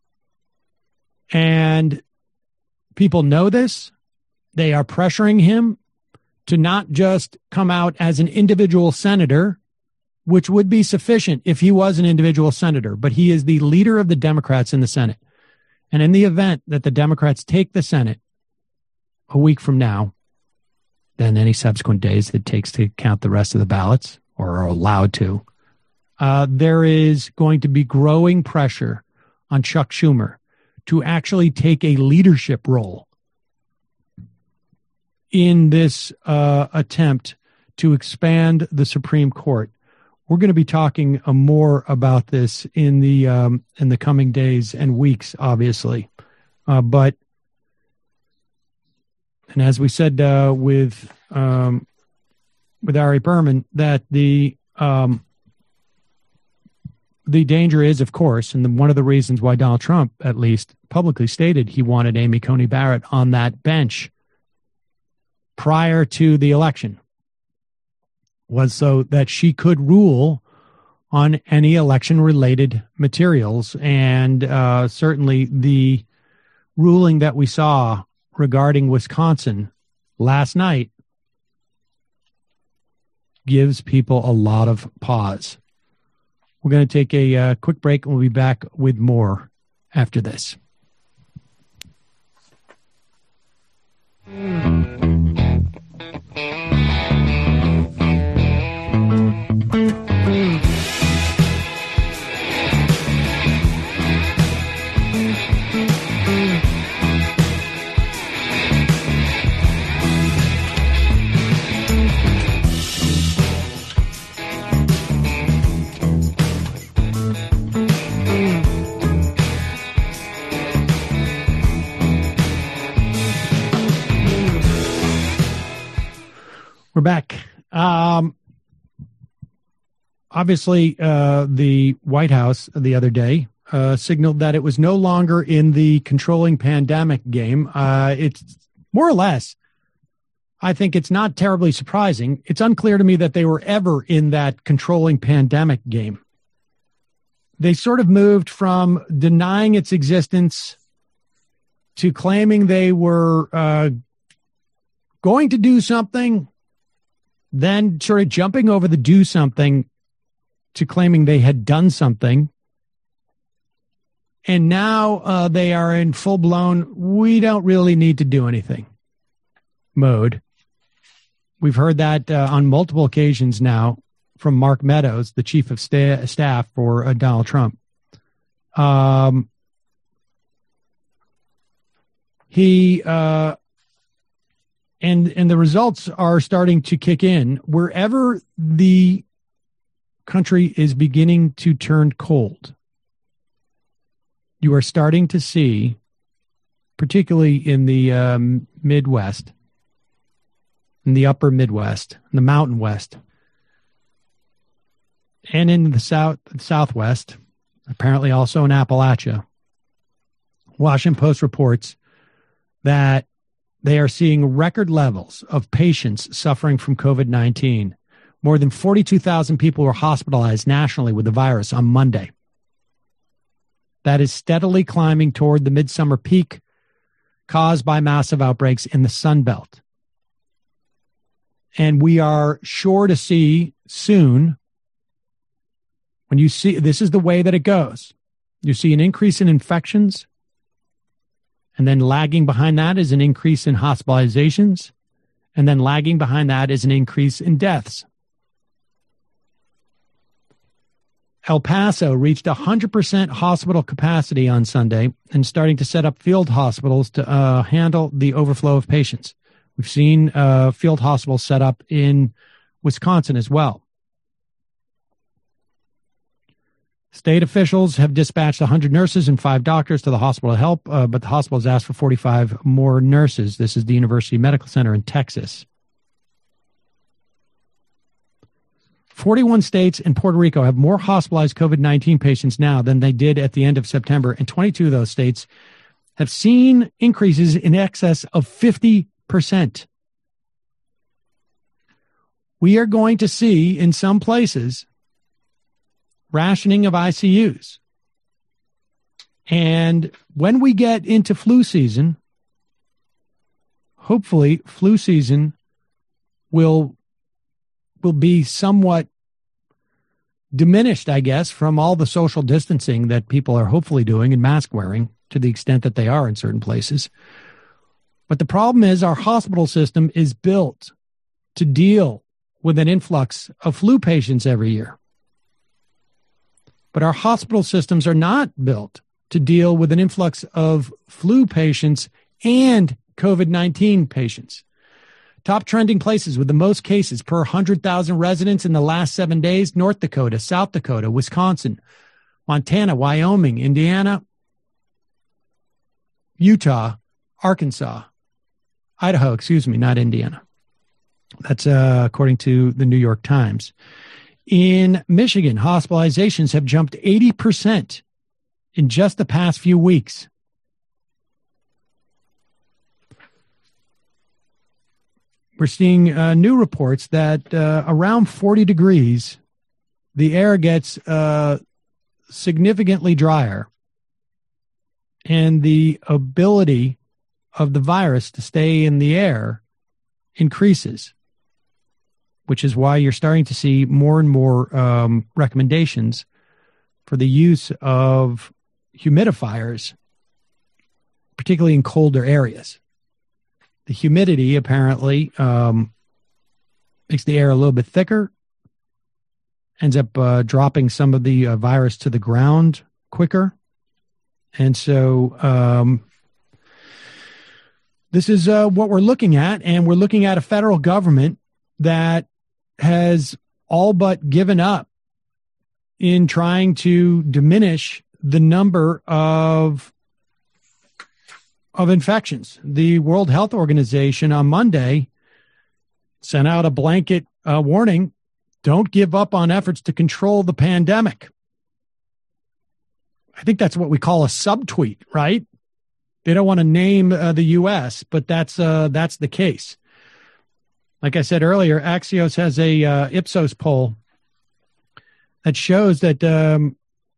S3: And people know this. They are pressuring him to not just come out as an individual senator, which would be sufficient if he was an individual senator, but he is the leader of the Democrats in the Senate. And in the event that the Democrats take the Senate a week from now, then any subsequent days it takes to count the rest of the ballots, or are allowed to, uh, there is going to be growing pressure on Chuck Schumer to actually take a leadership role in this uh, attempt to expand the Supreme Court. We're going to be talking uh, more about this in the um, in the coming days and weeks, obviously. Uh, but, and as we said uh, with um, with Ari Berman, that the um, the danger is, of course, and the, one of the reasons why Donald Trump, at least publicly stated, he wanted Amy Coney Barrett on that bench prior to the election, was so that she could rule on any election-related materials. And uh, certainly the ruling that we saw regarding Wisconsin last night gives people a lot of pause. We're going to take a uh, quick break, and we'll be back with more after this. We're back. Um, obviously, uh, the White House the other day uh, signaled that it was no longer in the controlling pandemic game. Uh, it's more or less, I think it's not terribly surprising. It's unclear to me that they were ever in that controlling pandemic game. They sort of moved from denying its existence to claiming they were uh, going to do something, then sort of jumping over the do something to claiming they had done something. And now uh, they are in full-blown, we don't really need to do anything mode. We've heard that uh, on multiple occasions now from Mark Meadows, the chief of sta- staff for uh, Donald Trump. Um, he... Uh, And and the results are starting to kick in wherever the country is beginning to turn cold. You are starting to see, particularly in the um, Midwest, in the upper Midwest, in the Mountain West, and in the South Southwest, apparently also in Appalachia. Washington Post reports that they are seeing record levels of patients suffering from COVID nineteen. More than forty-two thousand people were hospitalized nationally with the virus on Monday. That is steadily climbing toward the midsummer peak caused by massive outbreaks in the Sun Belt. And we are sure to see soon, when you see, this is the way that it goes. You see an increase in infections, and then lagging behind that is an increase in hospitalizations. And then lagging behind that is an increase in deaths. El Paso reached one hundred percent hospital capacity on Sunday and starting to set up field hospitals to uh, handle the overflow of patients. We've seen uh, field hospitals set up in Wisconsin as well. State officials have dispatched one hundred nurses and five doctors to the hospital to help, uh, but the hospital has asked for forty-five more nurses. This is the University Medical Center in Texas. forty-one states and Puerto Rico have more hospitalized COVID nineteen patients now than they did at the end of September, and twenty-two of those states have seen increases in excess of fifty percent. We are going to see in some places rationing of I C Us. And when we get into flu season, hopefully flu season will will be somewhat diminished, I guess, from all the social distancing that people are hopefully doing and mask wearing to the extent that they are in certain places. But the problem is our hospital system is built to deal with an influx of flu patients every year. But our hospital systems are not built to deal with an influx of flu patients and COVID nineteen patients. Top trending places with the most cases per one hundred thousand residents in the last seven days, North Dakota, South Dakota, Wisconsin, Montana, Wyoming, Indiana, Utah, Arkansas, Idaho, excuse me, not Indiana. That's uh, according to the New York Times. In Michigan, hospitalizations have jumped eighty percent in just the past few weeks. We're seeing uh, new reports that uh, around forty degrees, the air gets uh, significantly drier, and the ability of the virus to stay in the air increases, which is why you're starting to see more and more um, recommendations for the use of humidifiers, particularly in colder areas. The humidity apparently um, makes the air a little bit thicker, ends up uh, dropping some of the uh, virus to the ground quicker. And so um, this is uh, what we're looking at, and we're looking at a federal government that has all but given up in trying to diminish the number of of infections. The World Health Organization on Monday sent out a blanket uh, warning: don't give up on efforts to control the pandemic. I think that's what we call a subtweet, right? They don't want to name uh, the U S, but that's uh, that's the case. Like I said earlier, Axios has a uh, Ipsos poll that shows that um,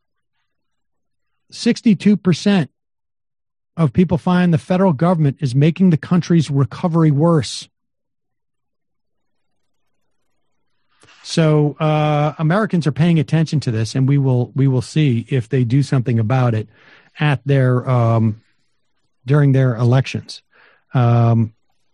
S3: sixty-two percent of people find the federal government is making the country's recovery worse. So uh, Americans are paying attention to this, and we will we will see if they do something about it at their um, during their elections. Um,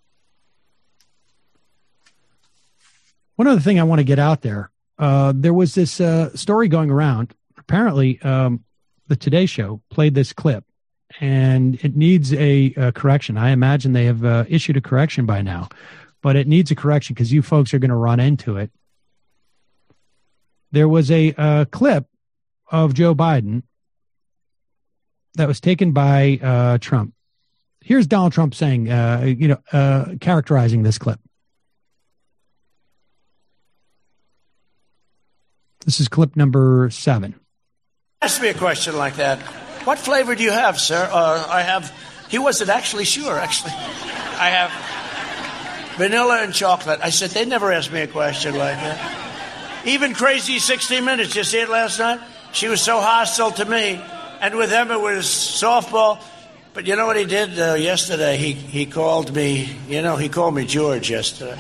S3: one other thing I want to get out there: uh, there was this uh, story going around. Apparently, um, the Today Show played this clip, and it needs a, a correction. I imagine they have uh, issued a correction by now, but it needs a correction because you folks are going to run into it. There was a uh, clip of Joe Biden that was taken by uh, Trump. Here's Donald Trump saying, uh, you know, uh, characterizing this clip. This is clip number seven.
S14: Ask me a question like that. What flavor do you have, sir? Uh, I have, he wasn't actually sure, actually. I have vanilla and chocolate. I said, they never asked me a question like that. Even crazy sixty minutes, you see it last night? She was so hostile to me. And with them, it was softball. But you know what he did uh, yesterday? He he called me, you know, he called me George yesterday.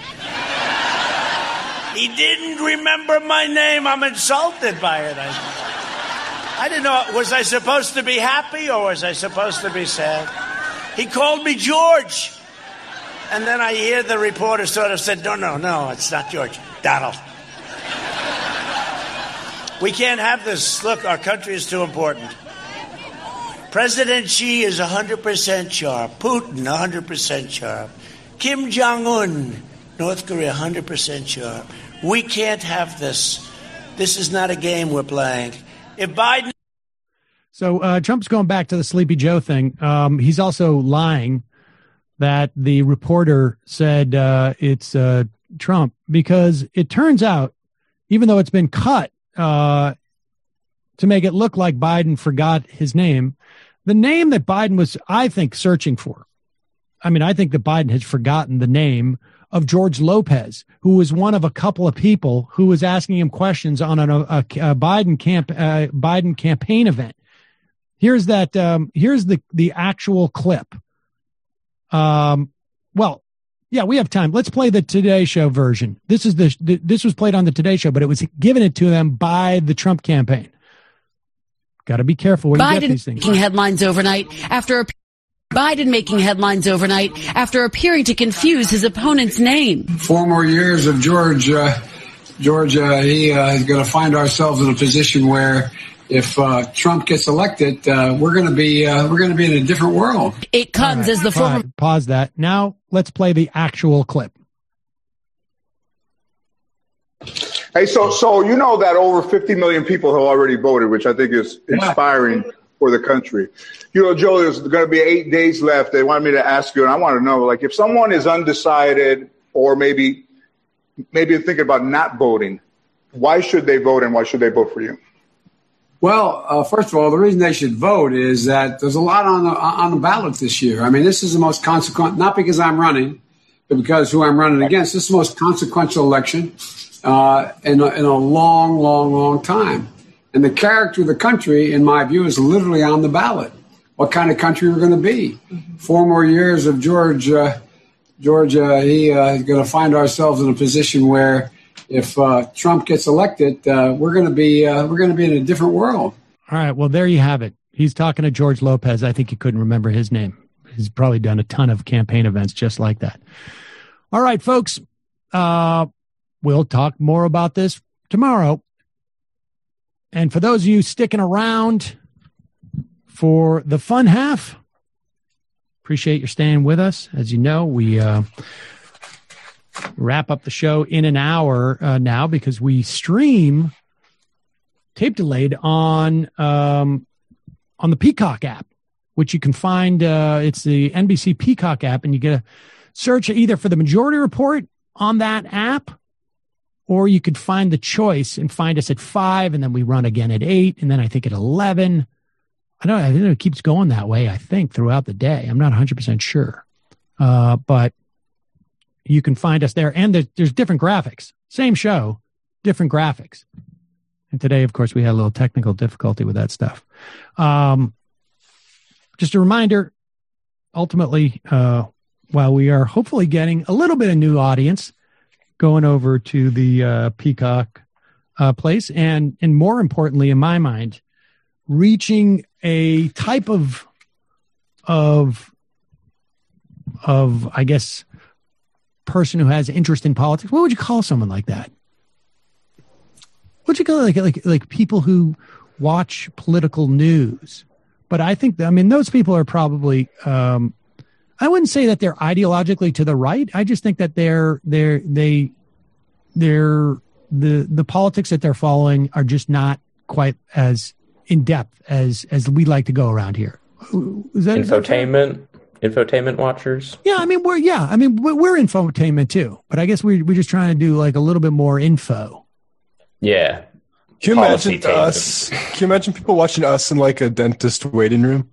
S14: He didn't remember my name. I'm insulted by it. I, I didn't know, was I supposed to be happy or was I supposed to be sad? He called me George. And then I hear the reporter sort of said, no, no, no, it's not George. Donald. We can't have this. Look, our country is too important. President Xi is one hundred percent sharp. Putin, one hundred percent sharp. Kim Jong-un, North Korea, one hundred percent sharp. We can't have this. This is not a game we're playing. If Biden...
S3: So uh, Trump's going back to the Sleepy Joe thing. Um, he's also lying that the reporter said uh, it's uh, Trump, because it turns out, even though it's been cut, Uh, to make it look like Biden forgot his name, the name that Biden was, I think, searching for. I mean, I think that Biden has forgotten the name of George Lopez, who was one of a couple of people who was asking him questions on a, a, a Biden camp, uh, Biden campaign event. Here's that. Um, here's the the actual clip. Um, well. Yeah, we have time. Let's play the Today Show version. This is the, the this was played on the Today Show, but it was given it to them by the Trump campaign. Got to be careful where you get these things.
S15: Biden making headlines overnight after Biden making headlines overnight after appearing to confuse his opponent's name.
S16: Four more years of George. Uh, George, uh, he uh, is going to find ourselves in a position where, if uh, Trump gets elected, uh, we're going to be uh, we're going to be in a different world.
S15: It comes right, as the former.
S3: Right, pause that. Now let's play the actual clip.
S17: Hey, so so you know that over fifty million people have already voted, which I think is inspiring yeah. for the country. You know, Joe, there's going to be eight days left. They wanted me to ask you, and I want to know, like, if someone is undecided or maybe maybe thinking about not voting, why should they vote and why should they vote for you?
S16: Well, uh, first of all, the reason they should vote is that there's a lot on the on the ballot this year. I mean, this is the most consequential, not because I'm running, but because who I'm running against. This is the most consequential election uh, in, a, in a long, long, long time. And the character of the country, in my view, is literally on the ballot. What kind of country we're going to be? Mm-hmm. Four more years of George, uh, George, uh, he uh, is going to find ourselves in a position where, if uh, Trump gets elected, uh, we're going to be uh, we're going to be in a different world.
S3: All right. Well, there you have it. He's talking to George Lopez. I think he couldn't remember his name. He's probably done a ton of campaign events just like that. All right, folks. Uh, we'll talk more about this tomorrow. And for those of you sticking around for the fun half, appreciate your staying with us. As you know, we uh, wrap up the show in an hour uh, now because we stream tape delayed on um, on the Peacock app, which you can find. Uh, it's the N B C Peacock app, and you get a search either for the Majority Report on that app, or you could find the choice and find us at five, and then we run again at eight, and then I think at eleven. I don't know. I think it keeps going that way, I think, throughout the day. I'm not one hundred percent sure. Uh, but you can find us there. And there's, there's different graphics. Same show, different graphics. And today, of course, we had a little technical difficulty with that stuff. Um, just a reminder, ultimately, uh, while we are hopefully getting a little bit of new audience going over to the uh, Peacock uh, place, and, and more importantly, in my mind, reaching a type of, of, of, I guess, person who has interest in politics. What would you call someone like that? What would you call it? Like, like, like people who watch political news? But I think, I mean, those people are probably, um, I wouldn't say that they're ideologically to the right. I just think that they're, they're, they, they're, the, the politics that they're following are just not quite as in depth as, as we like to go around here. Is that,
S13: infotainment, is that infotainment watchers?
S3: Yeah. I mean, we're, yeah, I mean, we're, we're infotainment too, but I guess we, we're just trying to do like a little bit more info.
S13: Yeah.
S7: Can you imagine us? Can you imagine people watching us in like a dentist waiting room?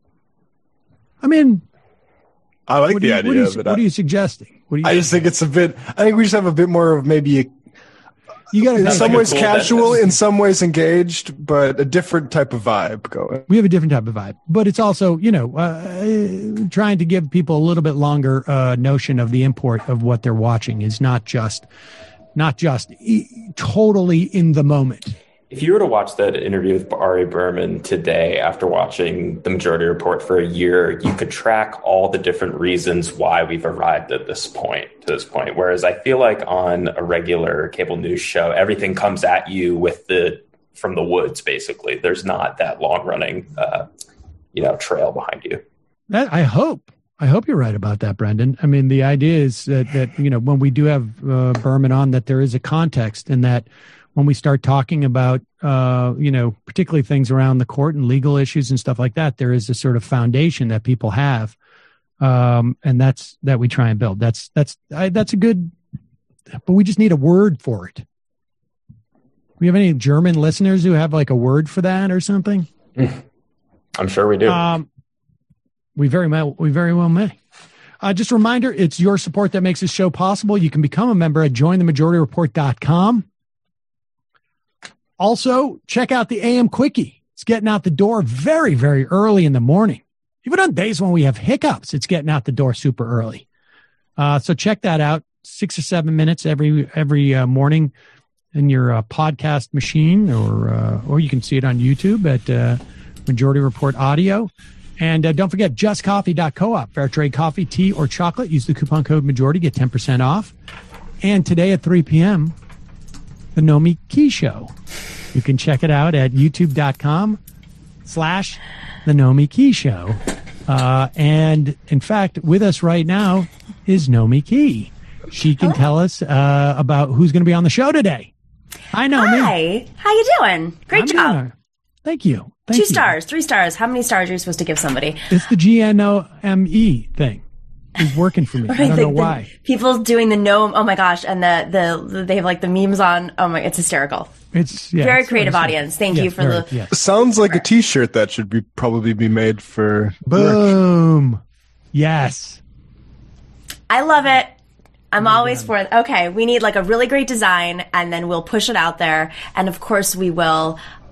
S3: I mean,
S7: I like the
S3: you,
S7: idea
S3: what you,
S7: of it.
S3: What are you suggesting? What do you
S7: I just think it's a bit. I think we just have a bit more of maybe a.
S3: You got
S7: in some
S13: like
S7: ways
S13: cool
S7: casual,
S13: dentist.
S7: in some ways engaged, but a different type of vibe going.
S3: We have a different type of vibe, but it's also, you know, uh, trying to give people a little bit longer uh, notion of the import of what they're watching is not just, not just e- totally in the moment.
S13: If you were to watch that interview with Ari Berman today after watching the Majority Report for a year, you could track all the different reasons why we've arrived at this point, to this point. Whereas I feel like on a regular cable news show, everything comes at you with the from the woods, basically. There's not that long running, uh, you know, trail behind you.
S3: That, I hope. I hope you're right about that, Brendan. I mean, the idea is that, that you know, when we do have uh, Berman on, that there is a context, and that when we start talking about, uh, you know, particularly things around the court and legal issues and stuff like that, there is a sort of foundation that people have, um, and that's that we try and build. That's that's I, that's a good, but we just need a word for it. We have any German listeners who have like a word for that or something?
S13: I'm sure we do.
S3: Um, we very well we very well may. Uh, just a reminder, it's your support that makes this show possible. You can become a member at join the majority report dot com. Also, check out the A M Quickie. It's getting out the door very, very early in the morning. Even on days when we have hiccups, it's getting out the door super early. Uh, so check that out. Six or seven minutes every every uh, morning in your uh, podcast machine, or uh, or you can see it on YouTube at uh, Majority Report Audio. And uh, don't forget, just coffee dot coop. Fair trade coffee, tea, or chocolate. Use the coupon code Majority, get ten percent off. And today at three p.m., The Nomi Key Show. You can check it out at youtube.com slash The Nomi Key Show. Uh, and in fact, with us right now is Nomi Key. She can Hello. tell us uh, about who's going to be on the show today. Hi, Nomi.
S18: Hi. How you doing? Great
S3: I'm
S18: job.
S3: Gonna, thank you. Thank
S18: Two
S3: you.
S18: stars, three stars. How many stars are you supposed to give somebody?
S3: It's the G N O M E thing. It's working for me. I don't
S18: the,
S3: know why.
S18: The people doing the gnome. Oh my gosh. And the, the, they have like the memes on. Oh my, it's hysterical.
S3: It's yeah,
S18: very
S3: it's
S18: creative
S3: very
S18: audience. Thank
S3: yes,
S18: you for
S3: very,
S18: the.
S3: Yes.
S7: Sounds like a T-shirt that should be probably be made for.
S3: Boom. Yes.
S18: I love it. I'm always for it. Okay, we need like a really great design, and then we'll push it out there. And of course, we will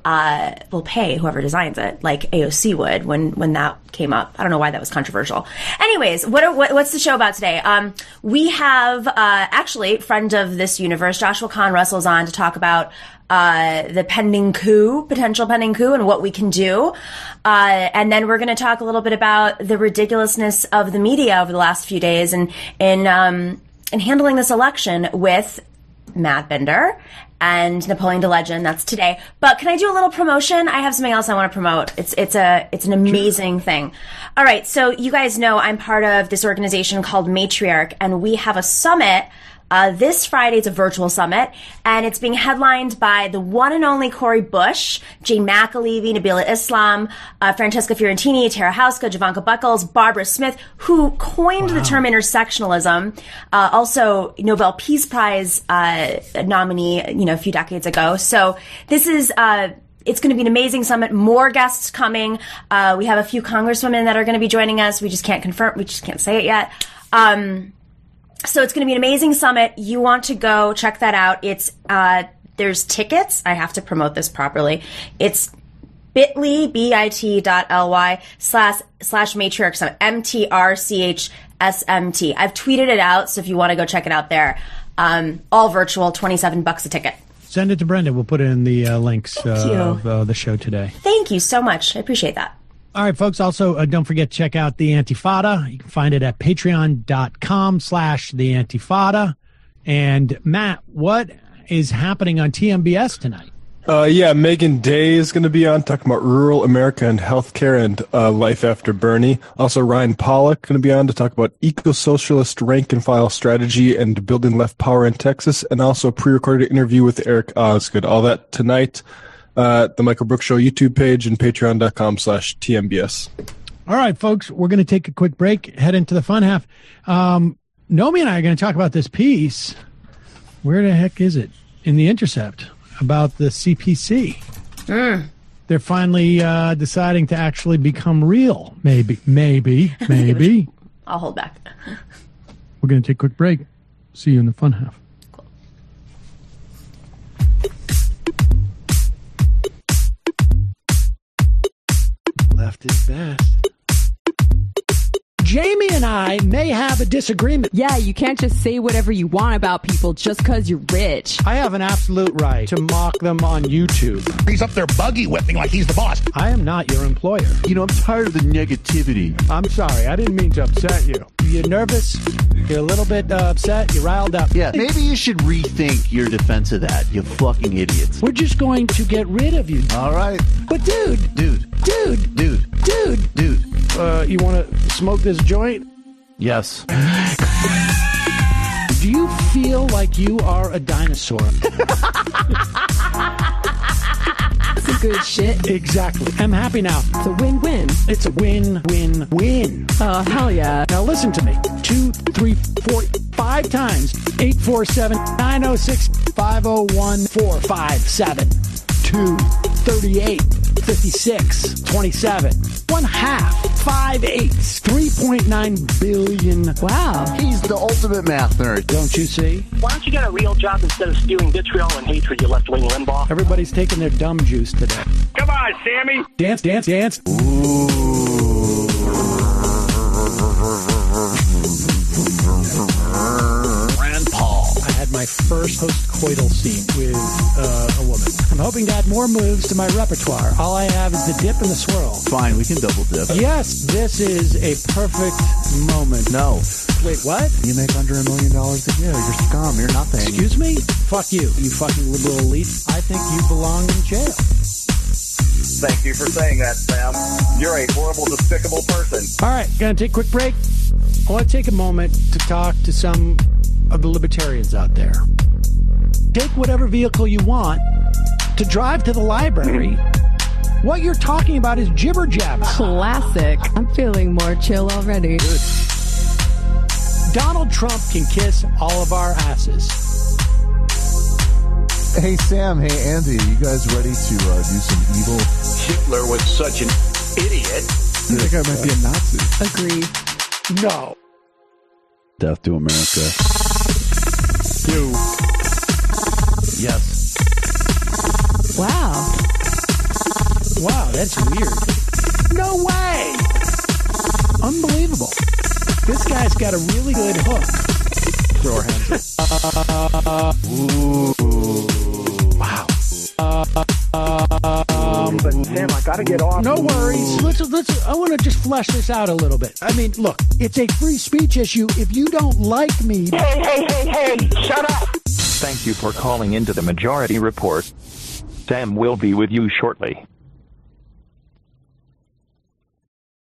S18: uh, will pay whoever designs it, like A O C would when when that came up. I don't know why that was controversial. Anyways, what, are, what what's the show about today? Um, we have uh, actually friend of this universe, Joshua Kahn Russell's on to talk about uh, the pending coup, potential pending coup, and what we can do. Uh, and then we're going to talk a little bit about the ridiculousness of the media over the last few days and in um, in handling this election with Matt Binder and Napoleon DeLegend. That's today. But can I do a little promotion? I have something else I want to promote. It's it's a it's an amazing sure. thing. All right, so you guys know I'm part of this organization called Matriarch, and we have a summit. Uh, this Friday, it's a virtual summit, and it's being headlined by the one and only Cori Bush, Jane McAlevey, Nabila Islam, uh, Francesca Fiorentini, Tara Houska, Javanka Buckles, Barbara Smith, who coined wow. the term intersectionalism, uh, also Nobel Peace Prize uh, nominee, you know, a few decades ago. So this is... Uh, It's going to be an amazing summit. More guests coming. Uh, we have a few congresswomen that are going to be joining us. We just can't confirm. We just can't say it yet. Um, so it's going to be an amazing summit. You want to go check that out. It's, uh, there's tickets. I have to promote this properly. It's bit.ly, B-I-T dot L-Y slash, slash matriarch summit, M T R C H S M T. I've tweeted it out. So if you want to go check it out there, um, all virtual, twenty-seven bucks a ticket.
S3: Send it to Brenda. We'll put it in the uh, links uh, of uh, the show today.
S18: Thank you so much. I appreciate that.
S3: All right, folks. Also, uh, don't forget to check out The Antifada. You can find it at patreon.com slash The Antifada. And, Matt, what is happening on T M B S tonight?
S7: Uh, yeah, Megan Day is going to be on talking about rural America and healthcare and uh, life after Bernie. Also, Ryan Pollack going to be on to talk about eco-socialist rank-and-file strategy and building left power in Texas, and also a pre-recorded interview with Eric Osgood. All that tonight uh, at the Michael Brooks Show YouTube page and patreon.com slash TMBS.
S3: All right, folks, we're going to take a quick break, head into the fun half. Um, Nomi and I are going to talk about this piece. Where the heck is it? In The Intercept. About the C P C.
S18: Mm.
S3: They're finally uh, deciding to actually become real. Maybe, maybe, maybe.
S18: I'll hold back.
S3: We're going to take a quick break. See you in the fun half.
S18: Cool.
S3: Left is best. Jamie and I may have a disagreement.
S19: Yeah, you can't just say whatever you want about people just because you're rich.
S3: I have an absolute right to mock them on YouTube.
S20: He's up there buggy whipping like he's the boss.
S3: I am not your employer.
S20: You know, I'm tired of the negativity.
S3: I'm sorry, I didn't mean to upset you. You're nervous? You're a little bit uh, upset? You're riled up?
S20: Yeah, maybe you should rethink your defense of that, you fucking idiots.
S3: We're just going to get rid of you.
S20: All right.
S3: But dude.
S20: Dude.
S3: Dude.
S20: Dude.
S3: Dude.
S20: Dude.
S3: Uh, you want to smoke this joint?
S20: Yes.
S3: Do you feel like you are a dinosaur?
S19: That's a good shit.
S3: Exactly. I'm happy now.
S19: It's a win-win.
S3: It's a win-win-win.
S19: Oh, hell yeah.
S3: Now listen to me. Two, three, four, five times. eight four seven, nine oh six, five oh one, four five seven. two, thirty-eight, fifty-six, twenty-seven. One half. Five eighths. three point nine billion.
S19: Wow.
S20: He's the ultimate math nerd.
S3: Don't you see?
S21: Why don't you get a real job instead of spewing vitriol and hatred, you left-wing Limbaugh?
S3: Everybody's taking their dumb juice today.
S21: Come on, Sammy.
S3: Dance, dance, dance.
S20: Ooh.
S3: Rand Paul. I had my first post-coital scene with uh, a woman. I'm hoping to add more moves to my repertoire. All I have is the dip and the swirl.
S20: Fine, we can double dip.
S3: Yes, this is a perfect moment.
S20: No.
S3: Wait, what?
S20: You make under a million dollars a year. You're scum. You're nothing.
S3: Excuse me? Fuck you, you fucking liberal elite. I think you belong in jail.
S22: Thank you for saying that, Sam. You're a horrible, despicable person.
S3: All right, gonna take a quick break. I want to take a moment to talk to some of the libertarians out there. Take whatever vehicle you want to drive to the library. What you're talking about is jibber jabber.
S19: Classic. I'm feeling more chill already.
S3: Good. Donald Trump can kiss all of our asses.
S23: Hey, Sam. Hey, Andy. You guys ready to uh, do some evil?
S22: Hitler was such an idiot.
S23: I think I might be a Nazi.
S19: Agree.
S3: No.
S20: Death to America.
S3: You.
S20: Yes.
S19: Wow.
S3: Wow, that's weird. No way! Unbelievable. This guy's got a really good hook. Throw our hands up. Ooh. Wow. Um,
S22: but Sam, I gotta get off.
S3: No worries. Let's, let's, I want to just flesh this out a little bit. I mean, look, it's a free speech issue. If you don't like me...
S22: Hey, hey, hey, hey, shut up!
S1: Thank you for calling into the Majority Report. Sam will be with you shortly.